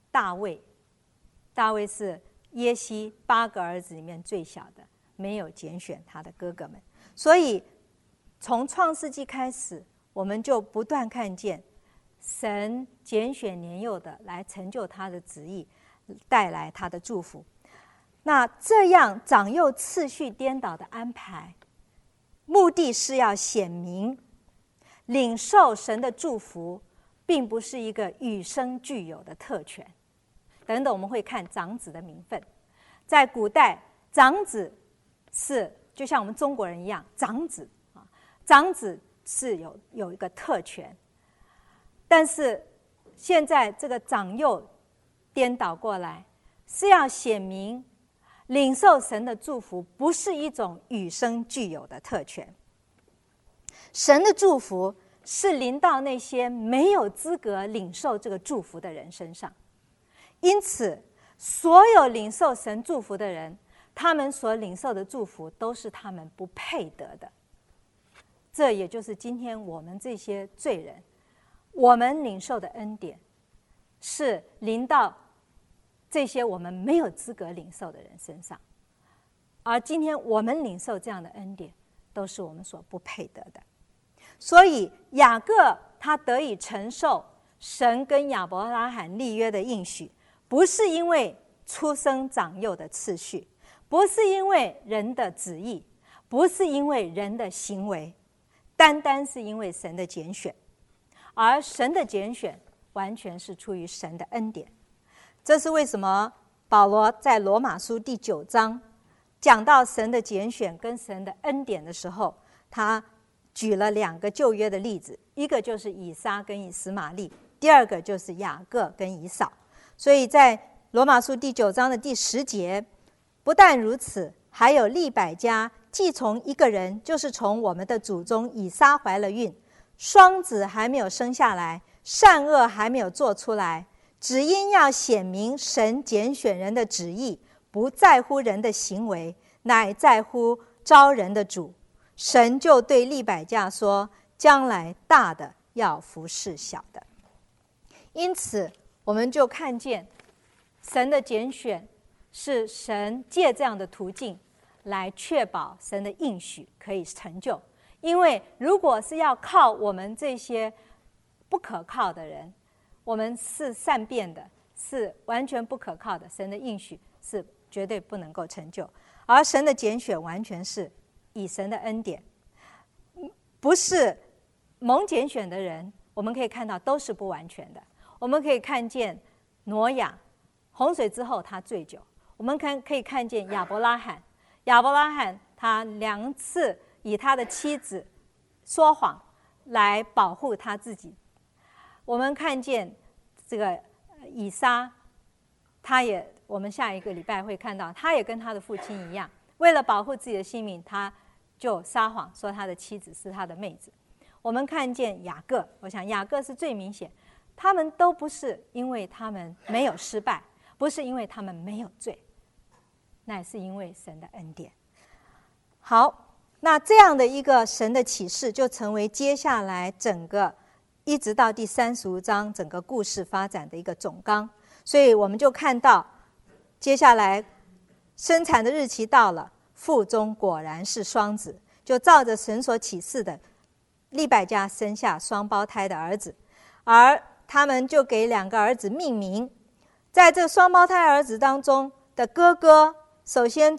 大卫。大卫是耶西8个儿子里面最小的，没有拣选他的哥哥们。所以从创世纪开始，我们就不断看见神拣选年幼的来成就他的旨意，带来他的祝福。那这样长幼次序颠倒的安排，目的是要显明领受神的祝福并不是一个与生俱有的特权。等等我们会看长子的名分。在古代，长子是就像我们中国人一样，长子是有一个特权。但是现在这个长幼颠倒过来，是要显明领受神的祝福不是一种与生俱有的特权。神的祝福是临到那些没有资格领受这个祝福的人身上。因此所有领受神祝福的人，他们所领受的祝福都是他们不配得的。这也就是今天我们这些罪人，我们领受的恩典是临到这些我们没有资格领受的人身上，而今天我们领受这样的恩典都是我们所不配得的。所以雅各他得以承受神跟亚伯拉罕立约的应许，不是因为出生长幼的次序，不是因为人的旨意，不是因为人的行为，单单是因为神的拣选。而神的拣选完全是出于神的恩典。这是为什么保罗在罗马书第9章讲到神的拣选跟神的恩典的时候，他举了2个旧约的例子，一个就是以撒跟以实玛利，第二个就是雅各跟以扫。所以在罗马书第9章的第10节，不但如此，还有利百加既从一个人，就是从我们的祖宗以撒怀了孕，双子还没有生下来，善恶还没有做出来，只因要显明神拣选人的旨意不在乎人的行为，乃在乎招人的主。神就对利百加说，将来大的要服侍小的。因此我们就看见神的拣选是神借这样的途径来确保神的应许可以成就。因为如果是要靠我们这些不可靠的人，我们是善变的，是完全不可靠的，神的应许是绝对不能够成就。而神的拣选完全是以神的恩典，不是蒙拣选的人，我们可以看到都是不完全的。我们可以看见挪亚洪水之后他醉酒，我们可以看见亚伯拉罕他2次以他的妻子说谎来保护他自己。我们看见这个以撒，我们下一个礼拜会看到，他也跟他的父亲一样，为了保护自己的性命，他就撒谎说他的妻子是他的妹子。我们看见雅各，我想雅各是最明显，他们都不是因为他们没有失败，不是因为他们没有罪，乃是因为神的恩典。好，那这样的一个神的启示就成为接下来整个一直到第35章整个故事发展的一个总纲。所以我们就看到接下来生产的日期到了，腹中果然是双子，就照着神所启示的，利百加生下双胞胎的儿子，而他们就给2个儿子命名。在这双胞胎儿子当中的哥哥，首先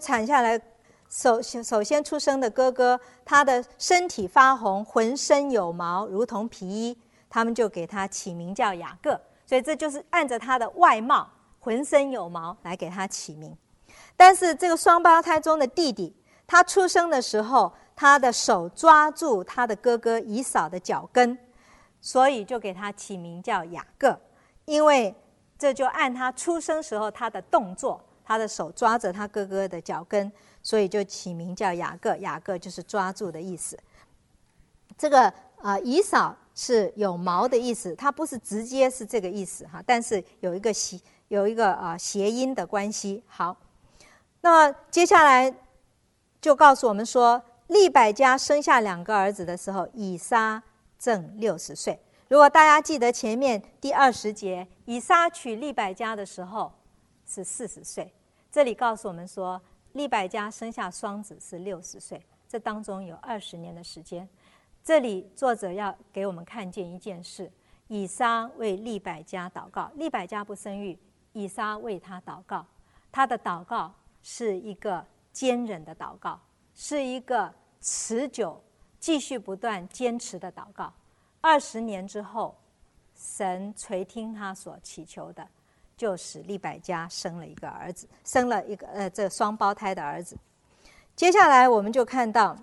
出生的哥哥，他的身体发红，浑身有毛，如同皮衣，他们就给他起名叫雅各。所以这就是按着他的外貌浑身有毛来给他起名。但是这个双胞胎中的弟弟，他出生的时候，他的手抓住他的哥哥以扫的脚跟，所以就给他起名叫雅各。因为这就按他出生时候他的动作，他的手抓着他哥哥的脚跟，所以就起名叫雅各。雅各就是抓住的意思。这个以扫是有毛的意思，它不是直接是这个意思哈，但是有一个谐音的关系。好，那么接下来就告诉我们说，利百加生下2个儿子的时候，以撒正60岁。 如果大家记得前面第20节，以撒娶利百加的时候是40岁，这里告诉我们说，利百加生下双子是60岁，这当中有20年的时间。这里作者要给我们看见一件事，以撒为利百加祷告，利百加不生育，以撒为他祷告，他的祷告是一个坚忍的祷告，是一个持久继续不断坚持的祷告。20年之后，神垂听他所祈求的，就使利百加生了一个儿子，生了一个这双胞胎的儿子。接下来我们就看到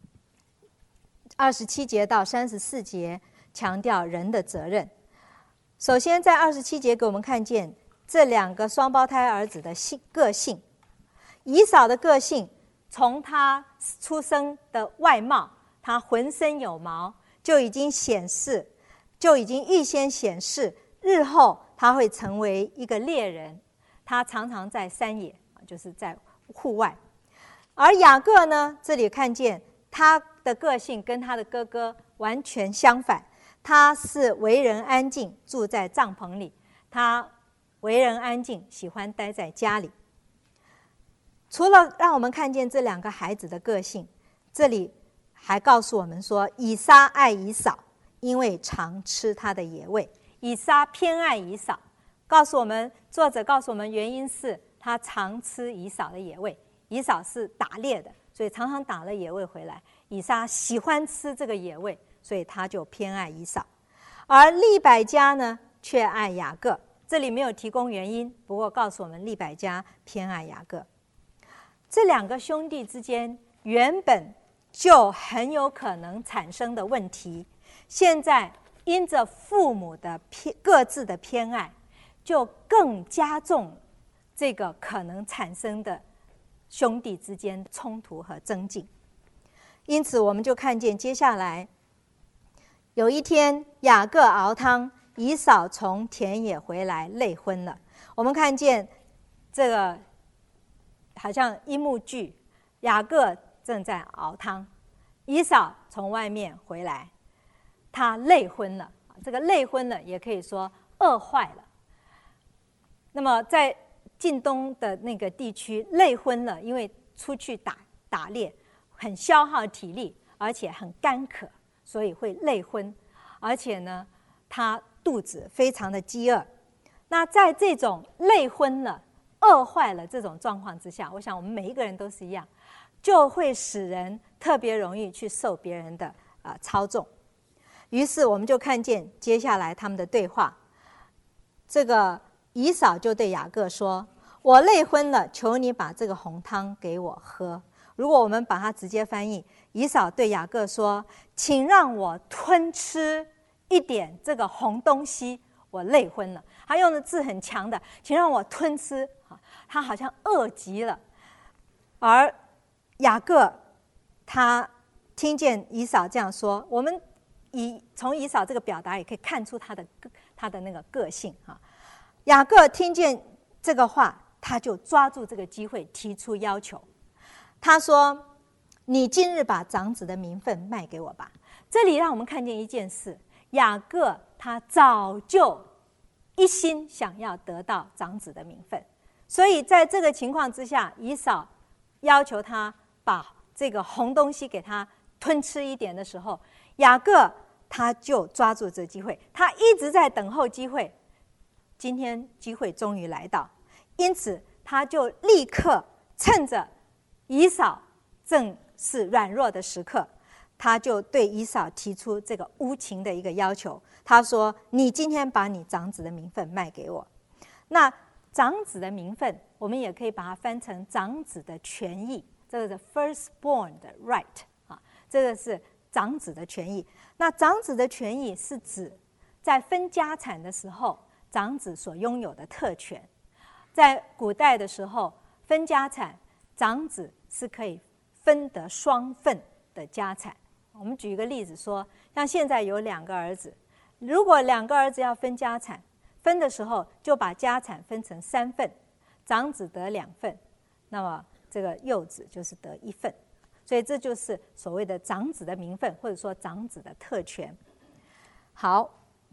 27节到34节强调人的责任。首先在27节给我们看见这2个双胞胎儿子的个性。以扫的个性从他出生的外貌，他浑身有毛，就已经预先显示日后他会成为一个猎人，他常常在山野，就是在户外。而雅各呢，这里看见他的个性跟他的哥哥完全相反，他是为人安静，住在帐篷里，他为人安静，喜欢待在家里。除了让我们看见这2个孩子的个性，这里还告诉我们说，以撒爱以扫，因为常吃他的野味。以撒偏爱以扫，作者告诉我们原因是他常吃以扫的野味。以扫是打猎的，所以常常打了野味回来。以撒喜欢吃这个野味，所以他就偏爱以扫。而利百加呢，却爱雅各。这里没有提供原因，不过告诉我们利百加偏爱雅各。这2个兄弟之间原本就很有可能产生的问题，现在因着父母的各自的偏爱，就更加重这个可能产生的兄弟之间冲突和争竞。因此我们就看见接下来有一天，雅各熬汤，以扫从田野回来，累昏了。我们看见这个好像一幕剧，雅各正在熬汤，以扫从外面回来，他累昏了。这个累昏了也可以说饿坏了。那么在近东的那个地区，累昏了，因为出去打猎很消耗体力，而且很干渴，所以会累昏。而且呢，他肚子非常的饥饿。那在这种累昏了、饿坏了这种状况之下，我想我们每一个人都是一样，就会使人特别容易去受别人的操纵。于是我们就看见接下来他们的对话。这个以扫就对雅各说：“我累昏了，求你把这个红汤给我喝。”如果我们把它直接翻译，以扫对雅各说：“请让我吞吃一点这个红东西，我累昏了。”他用的字很强的，请让我吞吃，他好像饿极了。而雅各他听见以扫这样说，我们从以扫这个表达也可以看出他的那个个性哈。雅各听见这个话，他就抓住这个机会提出要求。他说：“你今日把长子的名分卖给我吧。”这里让我们看见一件事，雅各他早就一心想要得到长子的名分，所以在这个情况之下，以扫要求他把这个红东西给他吞吃一点的时候，雅各他就抓住这个机会，他一直在等候机会。今天机会终于来到，因此他就立刻趁着以扫正是软弱的时刻，他就对以扫提出这个无情的一个要求。他说：“你今天把你长子的名分卖给我。”那长子的名分，我们也可以把它翻成长子的权益，这个是 firstborn 的 right 啊，这个是长子的权益。那长子的权益是指在分家产的时候，长子所拥有的特权。在古代的时候，分家产，长子是可以分得双份的家产。我们举一个例子说，像现在有2个儿子，如果2个儿子要分家产，分的时候就把家产分成3份，长子得2份，那么这个幼子就是得1份。所以这就是所谓的长子的名分，或者说长子的特权。好，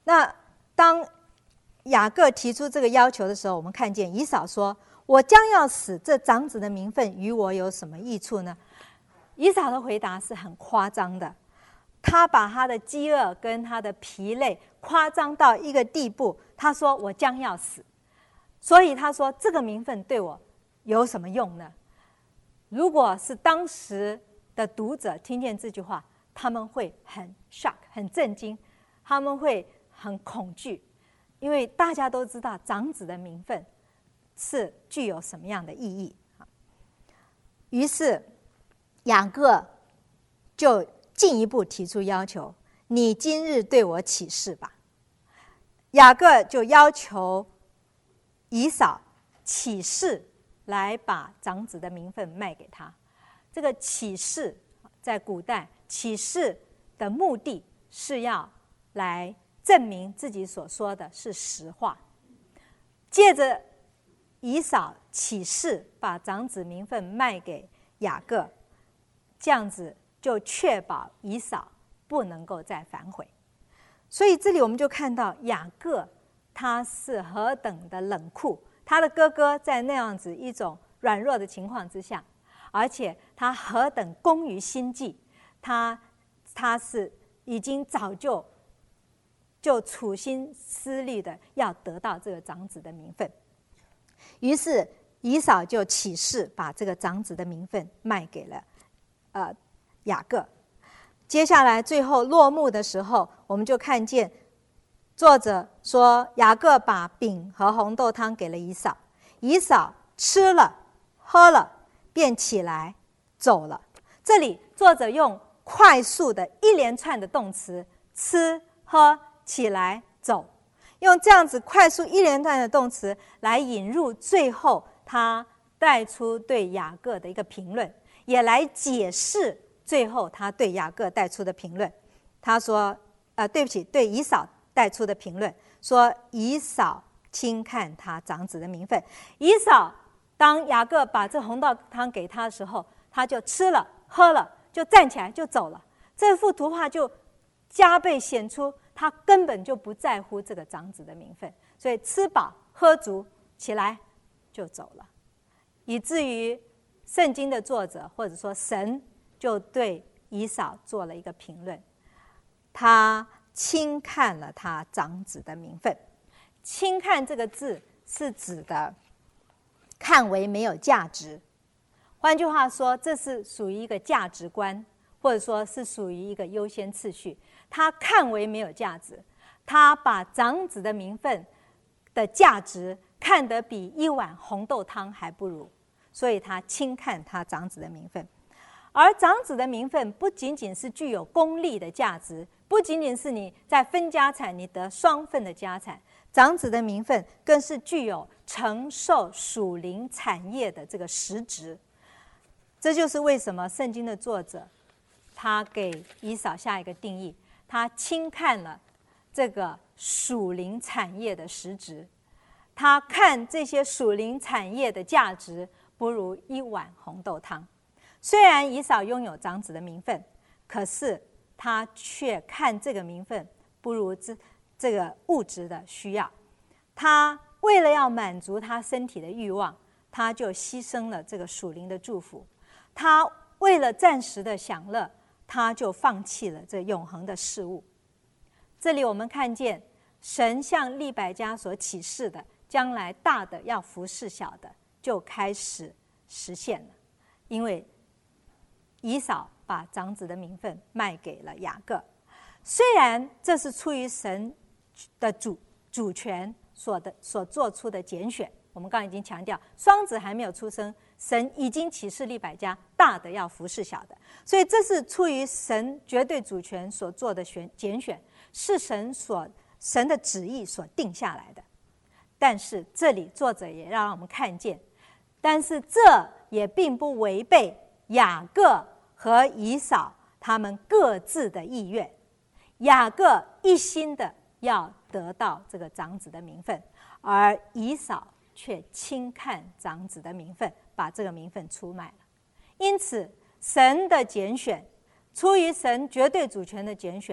那当雅各提出这个要求的时候，我们看见以扫说：“我将要死，这长子的名分与我有什么益处呢？”以扫的回答是很夸张的，他把他的饥饿跟他的疲累夸张到一个地步。他说：“我将要死。”所以他说：“这个名分对我有什么用呢？”如果是当时的读者听见这句话，他们会很 shock， 很震惊，他们会很恐惧，因为大家都知道长子的名分是具有什么样的意义。于是雅各就进一步提出要求：“你今日对我起誓吧。”雅各就要求以扫起誓来把长子的名分卖给他。这个起誓在古代，起誓的目的是要来证明自己所说的是实话。借着以扫起誓把长子名分卖给雅各，这样子就确保以扫不能够再反悔。所以这里我们就看到雅各他是何等的冷酷，他的哥哥在那样子一种软弱的情况之下，而且他何等工于心计，他是已经早就处心积虑的要得到这个长子的名分。于是以扫就起誓把这个长子的名分卖给了雅各。接下来最后落幕的时候，我们就看见作者说雅各把饼和红豆汤给了以扫，以扫吃了喝了，便起来走了。这里作者用快速的一连串的动词，吃喝起来走，用这样子快速一连串的动词来引入最后他带出对雅各的一个评论，也来解释最后他对雅各带出的评论。他说对不起，对以扫带出的评论说，以扫轻看他长子的名分。以扫当雅各把这红豆汤给他的时候，他就吃了喝了，就站起来就走了。这幅图画就加倍显出他根本就不在乎这个长子的名分，所以吃饱喝足起来就走了，以至于圣经的作者或者说神就对以扫做了一个评论，他轻看了他长子的名分。轻看这个字是指的看为没有价值，换句话说，这是属于一个价值观，或者说是属于一个优先次序。他看为没有价值，他把长子的名分的价值看得比一碗红豆汤还不如，所以他轻看他长子的名分。而长子的名分不仅仅是具有功利的价值，不仅仅是你在分家产你得双份的家产，长子的名分更是具有承受属灵产业的这个实质。这就是为什么圣经的作者他给以扫下一个定义，他轻看了这个属灵产业的实质，他看这些属灵产业的价值不如一碗红豆汤。虽然以扫拥有长子的名分，可是他却看这个名分不如这个物质的需要。他为了要满足他身体的欲望，他就牺牲了这个属灵的祝福。他为了暂时的享乐，他就放弃了这永恒的事物。这里我们看见神向利百加所启示的将来大的要服侍小的就开始实现了。因为以扫把长子的名分卖给了雅各，虽然这是出于神的主权所做出的拣选，我们刚刚已经强调双子还没有出生，神已经启示利百加大的要服侍小的，所以这是出于神绝对主权所做的拣选，是神的旨意所定下来的。但是这里作者也让我们看见，但是这也并不违背雅各和以扫他们各自的意愿。雅各一心的要得到这个长子的名分，而以扫却轻看长子的名分，把这个名分出卖了。因此神的拣选，出于神绝对主权的拣选，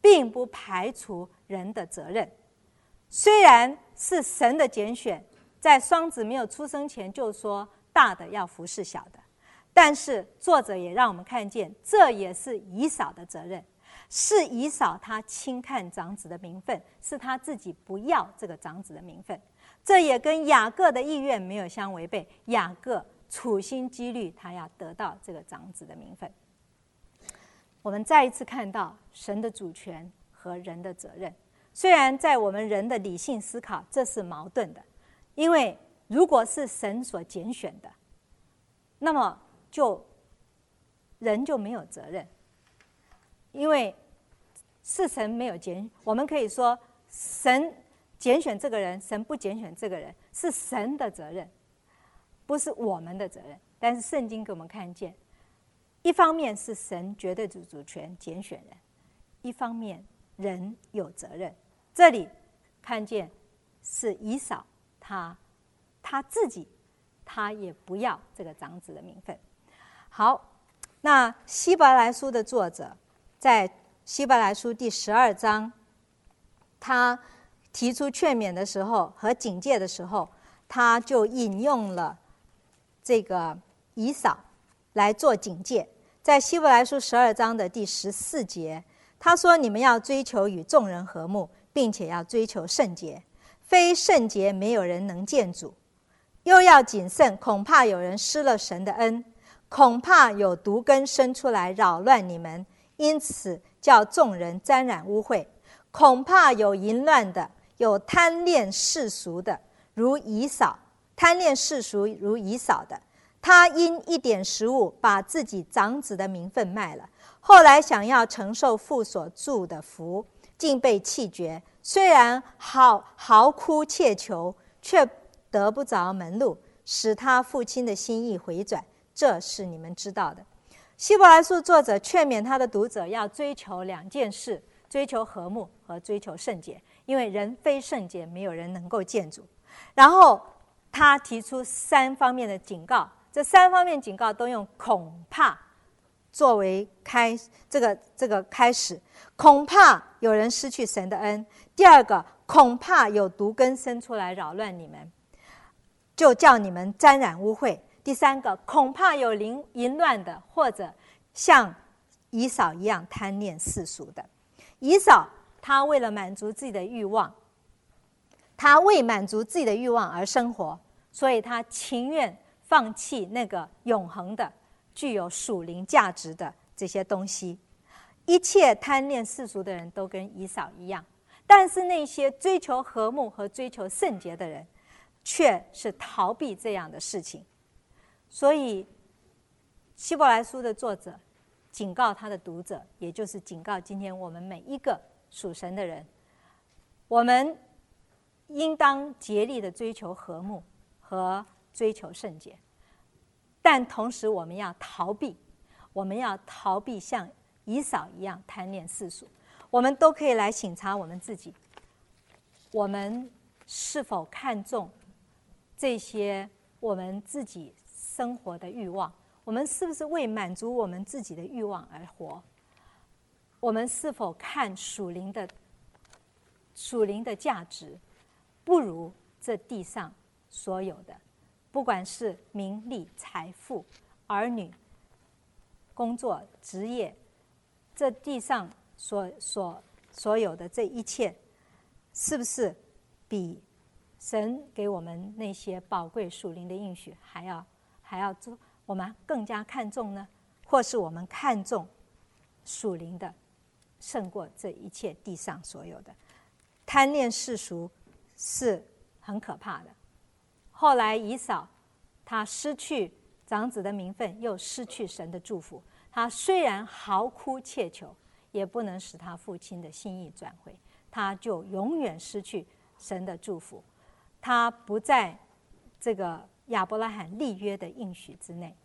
并不排除人的责任。虽然是神的拣选，在双子没有出生前就说大的要服侍小的，但是作者也让我们看见，这也是以扫的责任，是以扫他轻看长子的名分，是他自己不要这个长子的名分。这也跟雅各的意愿没有相违背，雅各处心积虑他要得到这个长子的名分。我们再一次看到神的主权和人的责任。虽然在我们人的理性思考这是矛盾的，因为如果是神所拣选的，那么人就没有责任，因为是神没有拣，我们可以说神拣选这个人，神不拣选这个人，是神的责任，不是我们的责任。但是圣经给我们看见，一方面是神绝对的主权拣选人，一方面人有责任。这里看见是以扫他自己他也不要这个长子的名分。好，那希伯来书的作者在希伯来书第12章，他提出劝勉的时候和警戒的时候，他就引用了这个以扫来做警戒。在希伯来书12章的第14节，他说：你们要追求与众人和睦，并且要追求圣洁，非圣洁没有人能见主。又要谨慎，恐怕有人失了神的恩，恐怕有毒根生出来扰乱你们，因此叫众人沾染污秽。恐怕有淫乱的，有贪恋世俗的，如以扫，贪恋世俗如以扫的，他因一点食物把自己长子的名分卖了，后来想要承受父所祝的福，竟被弃绝。虽然嚎哭切求，却得不着门路，使他父亲的心意回转，这是你们知道的。希伯来书作者劝勉他的读者要追求两件事，追求和睦和追求圣洁，因为人非圣洁，没有人能够见主。然后他提出3方面的警告，这3方面警告都用恐怕作为这个开始。恐怕有人失去神的恩，第二个，恐怕有毒根生出来扰乱你们，就叫你们沾染污秽。第三个，恐怕有淫乱的，或者像以扫一样贪恋世俗的。以扫他为了满足自己的欲望，他为满足自己的欲望而生活，所以他情愿放弃那个永恒的具有属灵价值的这些东西。一切贪恋世俗的人都跟以扫一样，但是那些追求和睦和追求圣洁的人却是逃避这样的事情。所以希伯来书的作者警告他的读者，也就是警告今天我们每一个属神的人，我们应当竭力的追求和睦和追求圣洁，但同时我们要逃避像以扫一样贪恋世俗。我们都可以来省察我们自己，我们是否看重这些我们自己生活的欲望？我们是不是为满足我们自己的欲望而活？我们是否看属灵的价值不如这地上所有的，不管是名利、财富、儿女、工作、职业，这地上所有的这一切，是不是比神给我们那些宝贵属灵的应许还要做我们更加看重呢？或是我们看重属灵的胜过这一切地上所有的？贪恋世俗是很可怕的。后来以扫他失去长子的名分，又失去神的祝福，他虽然嚎哭切求，也不能使他父亲的心意转回，他就永远失去神的祝福，他不在这个亚伯拉罕立约的应许之内。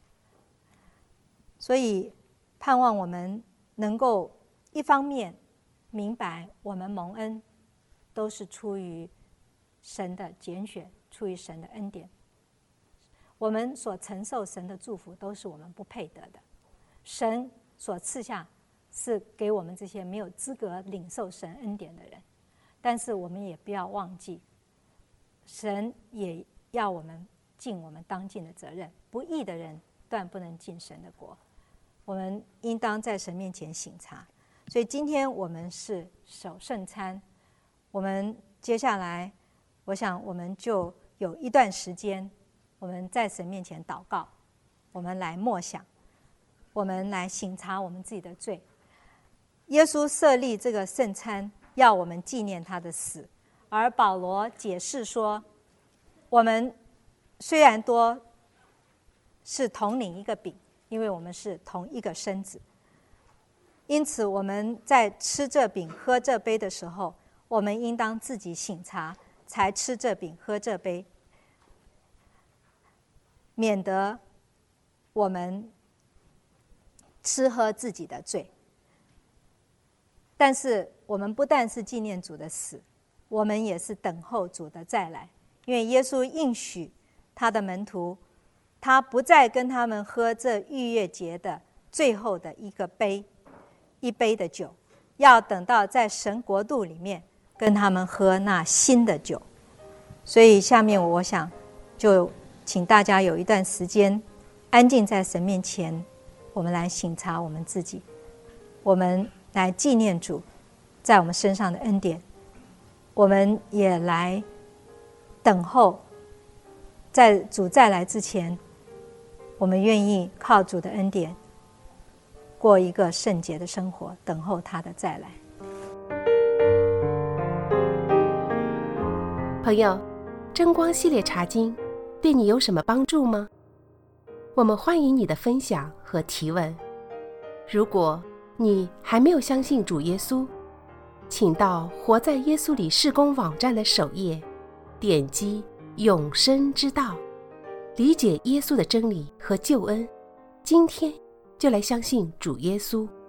所以盼望我们能够一方面明白我们蒙恩都是出于神的拣选，出于神的恩典，我们所承受神的祝福都是我们不配得的，神所赐下是给我们这些没有资格领受神恩典的人，但是我们也不要忘记，神也要我们尽我们当尽的责任。不义的人断不能进神的国，我们应当在神面前省察。所以今天我们是守圣餐，我们接下来我想我们就有一段时间，我们在神面前祷告，我们来默想，我们来省察我们自己的罪。耶稣设立这个圣餐，要我们纪念他的死，而保罗解释说，我们虽然多是同领一个饼，因为我们是同一个身子，因此我们在吃这饼喝这杯的时候，我们应当自己省察，才吃这饼喝这杯，免得我们吃喝自己的罪。但是我们不但是纪念主的死，我们也是等候主的再来，因为耶稣应许他的门徒，他不再跟他们喝这逾越节的最后的一杯的酒，要等到在神国度里面跟他们喝那新的酒。所以下面我想就请大家有一段时间安静在神面前，我们来省察我们自己，我们来纪念主在我们身上的恩典，我们也来等候在主再来之前，我们愿意靠主的恩典过一个圣洁的生活，等候他的再来。 朋友，真光系列查经对你有什么帮助吗？我们欢迎你的分享和提问。如果你还没有相信主耶稣，请到活在耶稣里事工网站的首页，点击永生之道，理解耶稣的真理和救恩。今天就来相信主耶稣。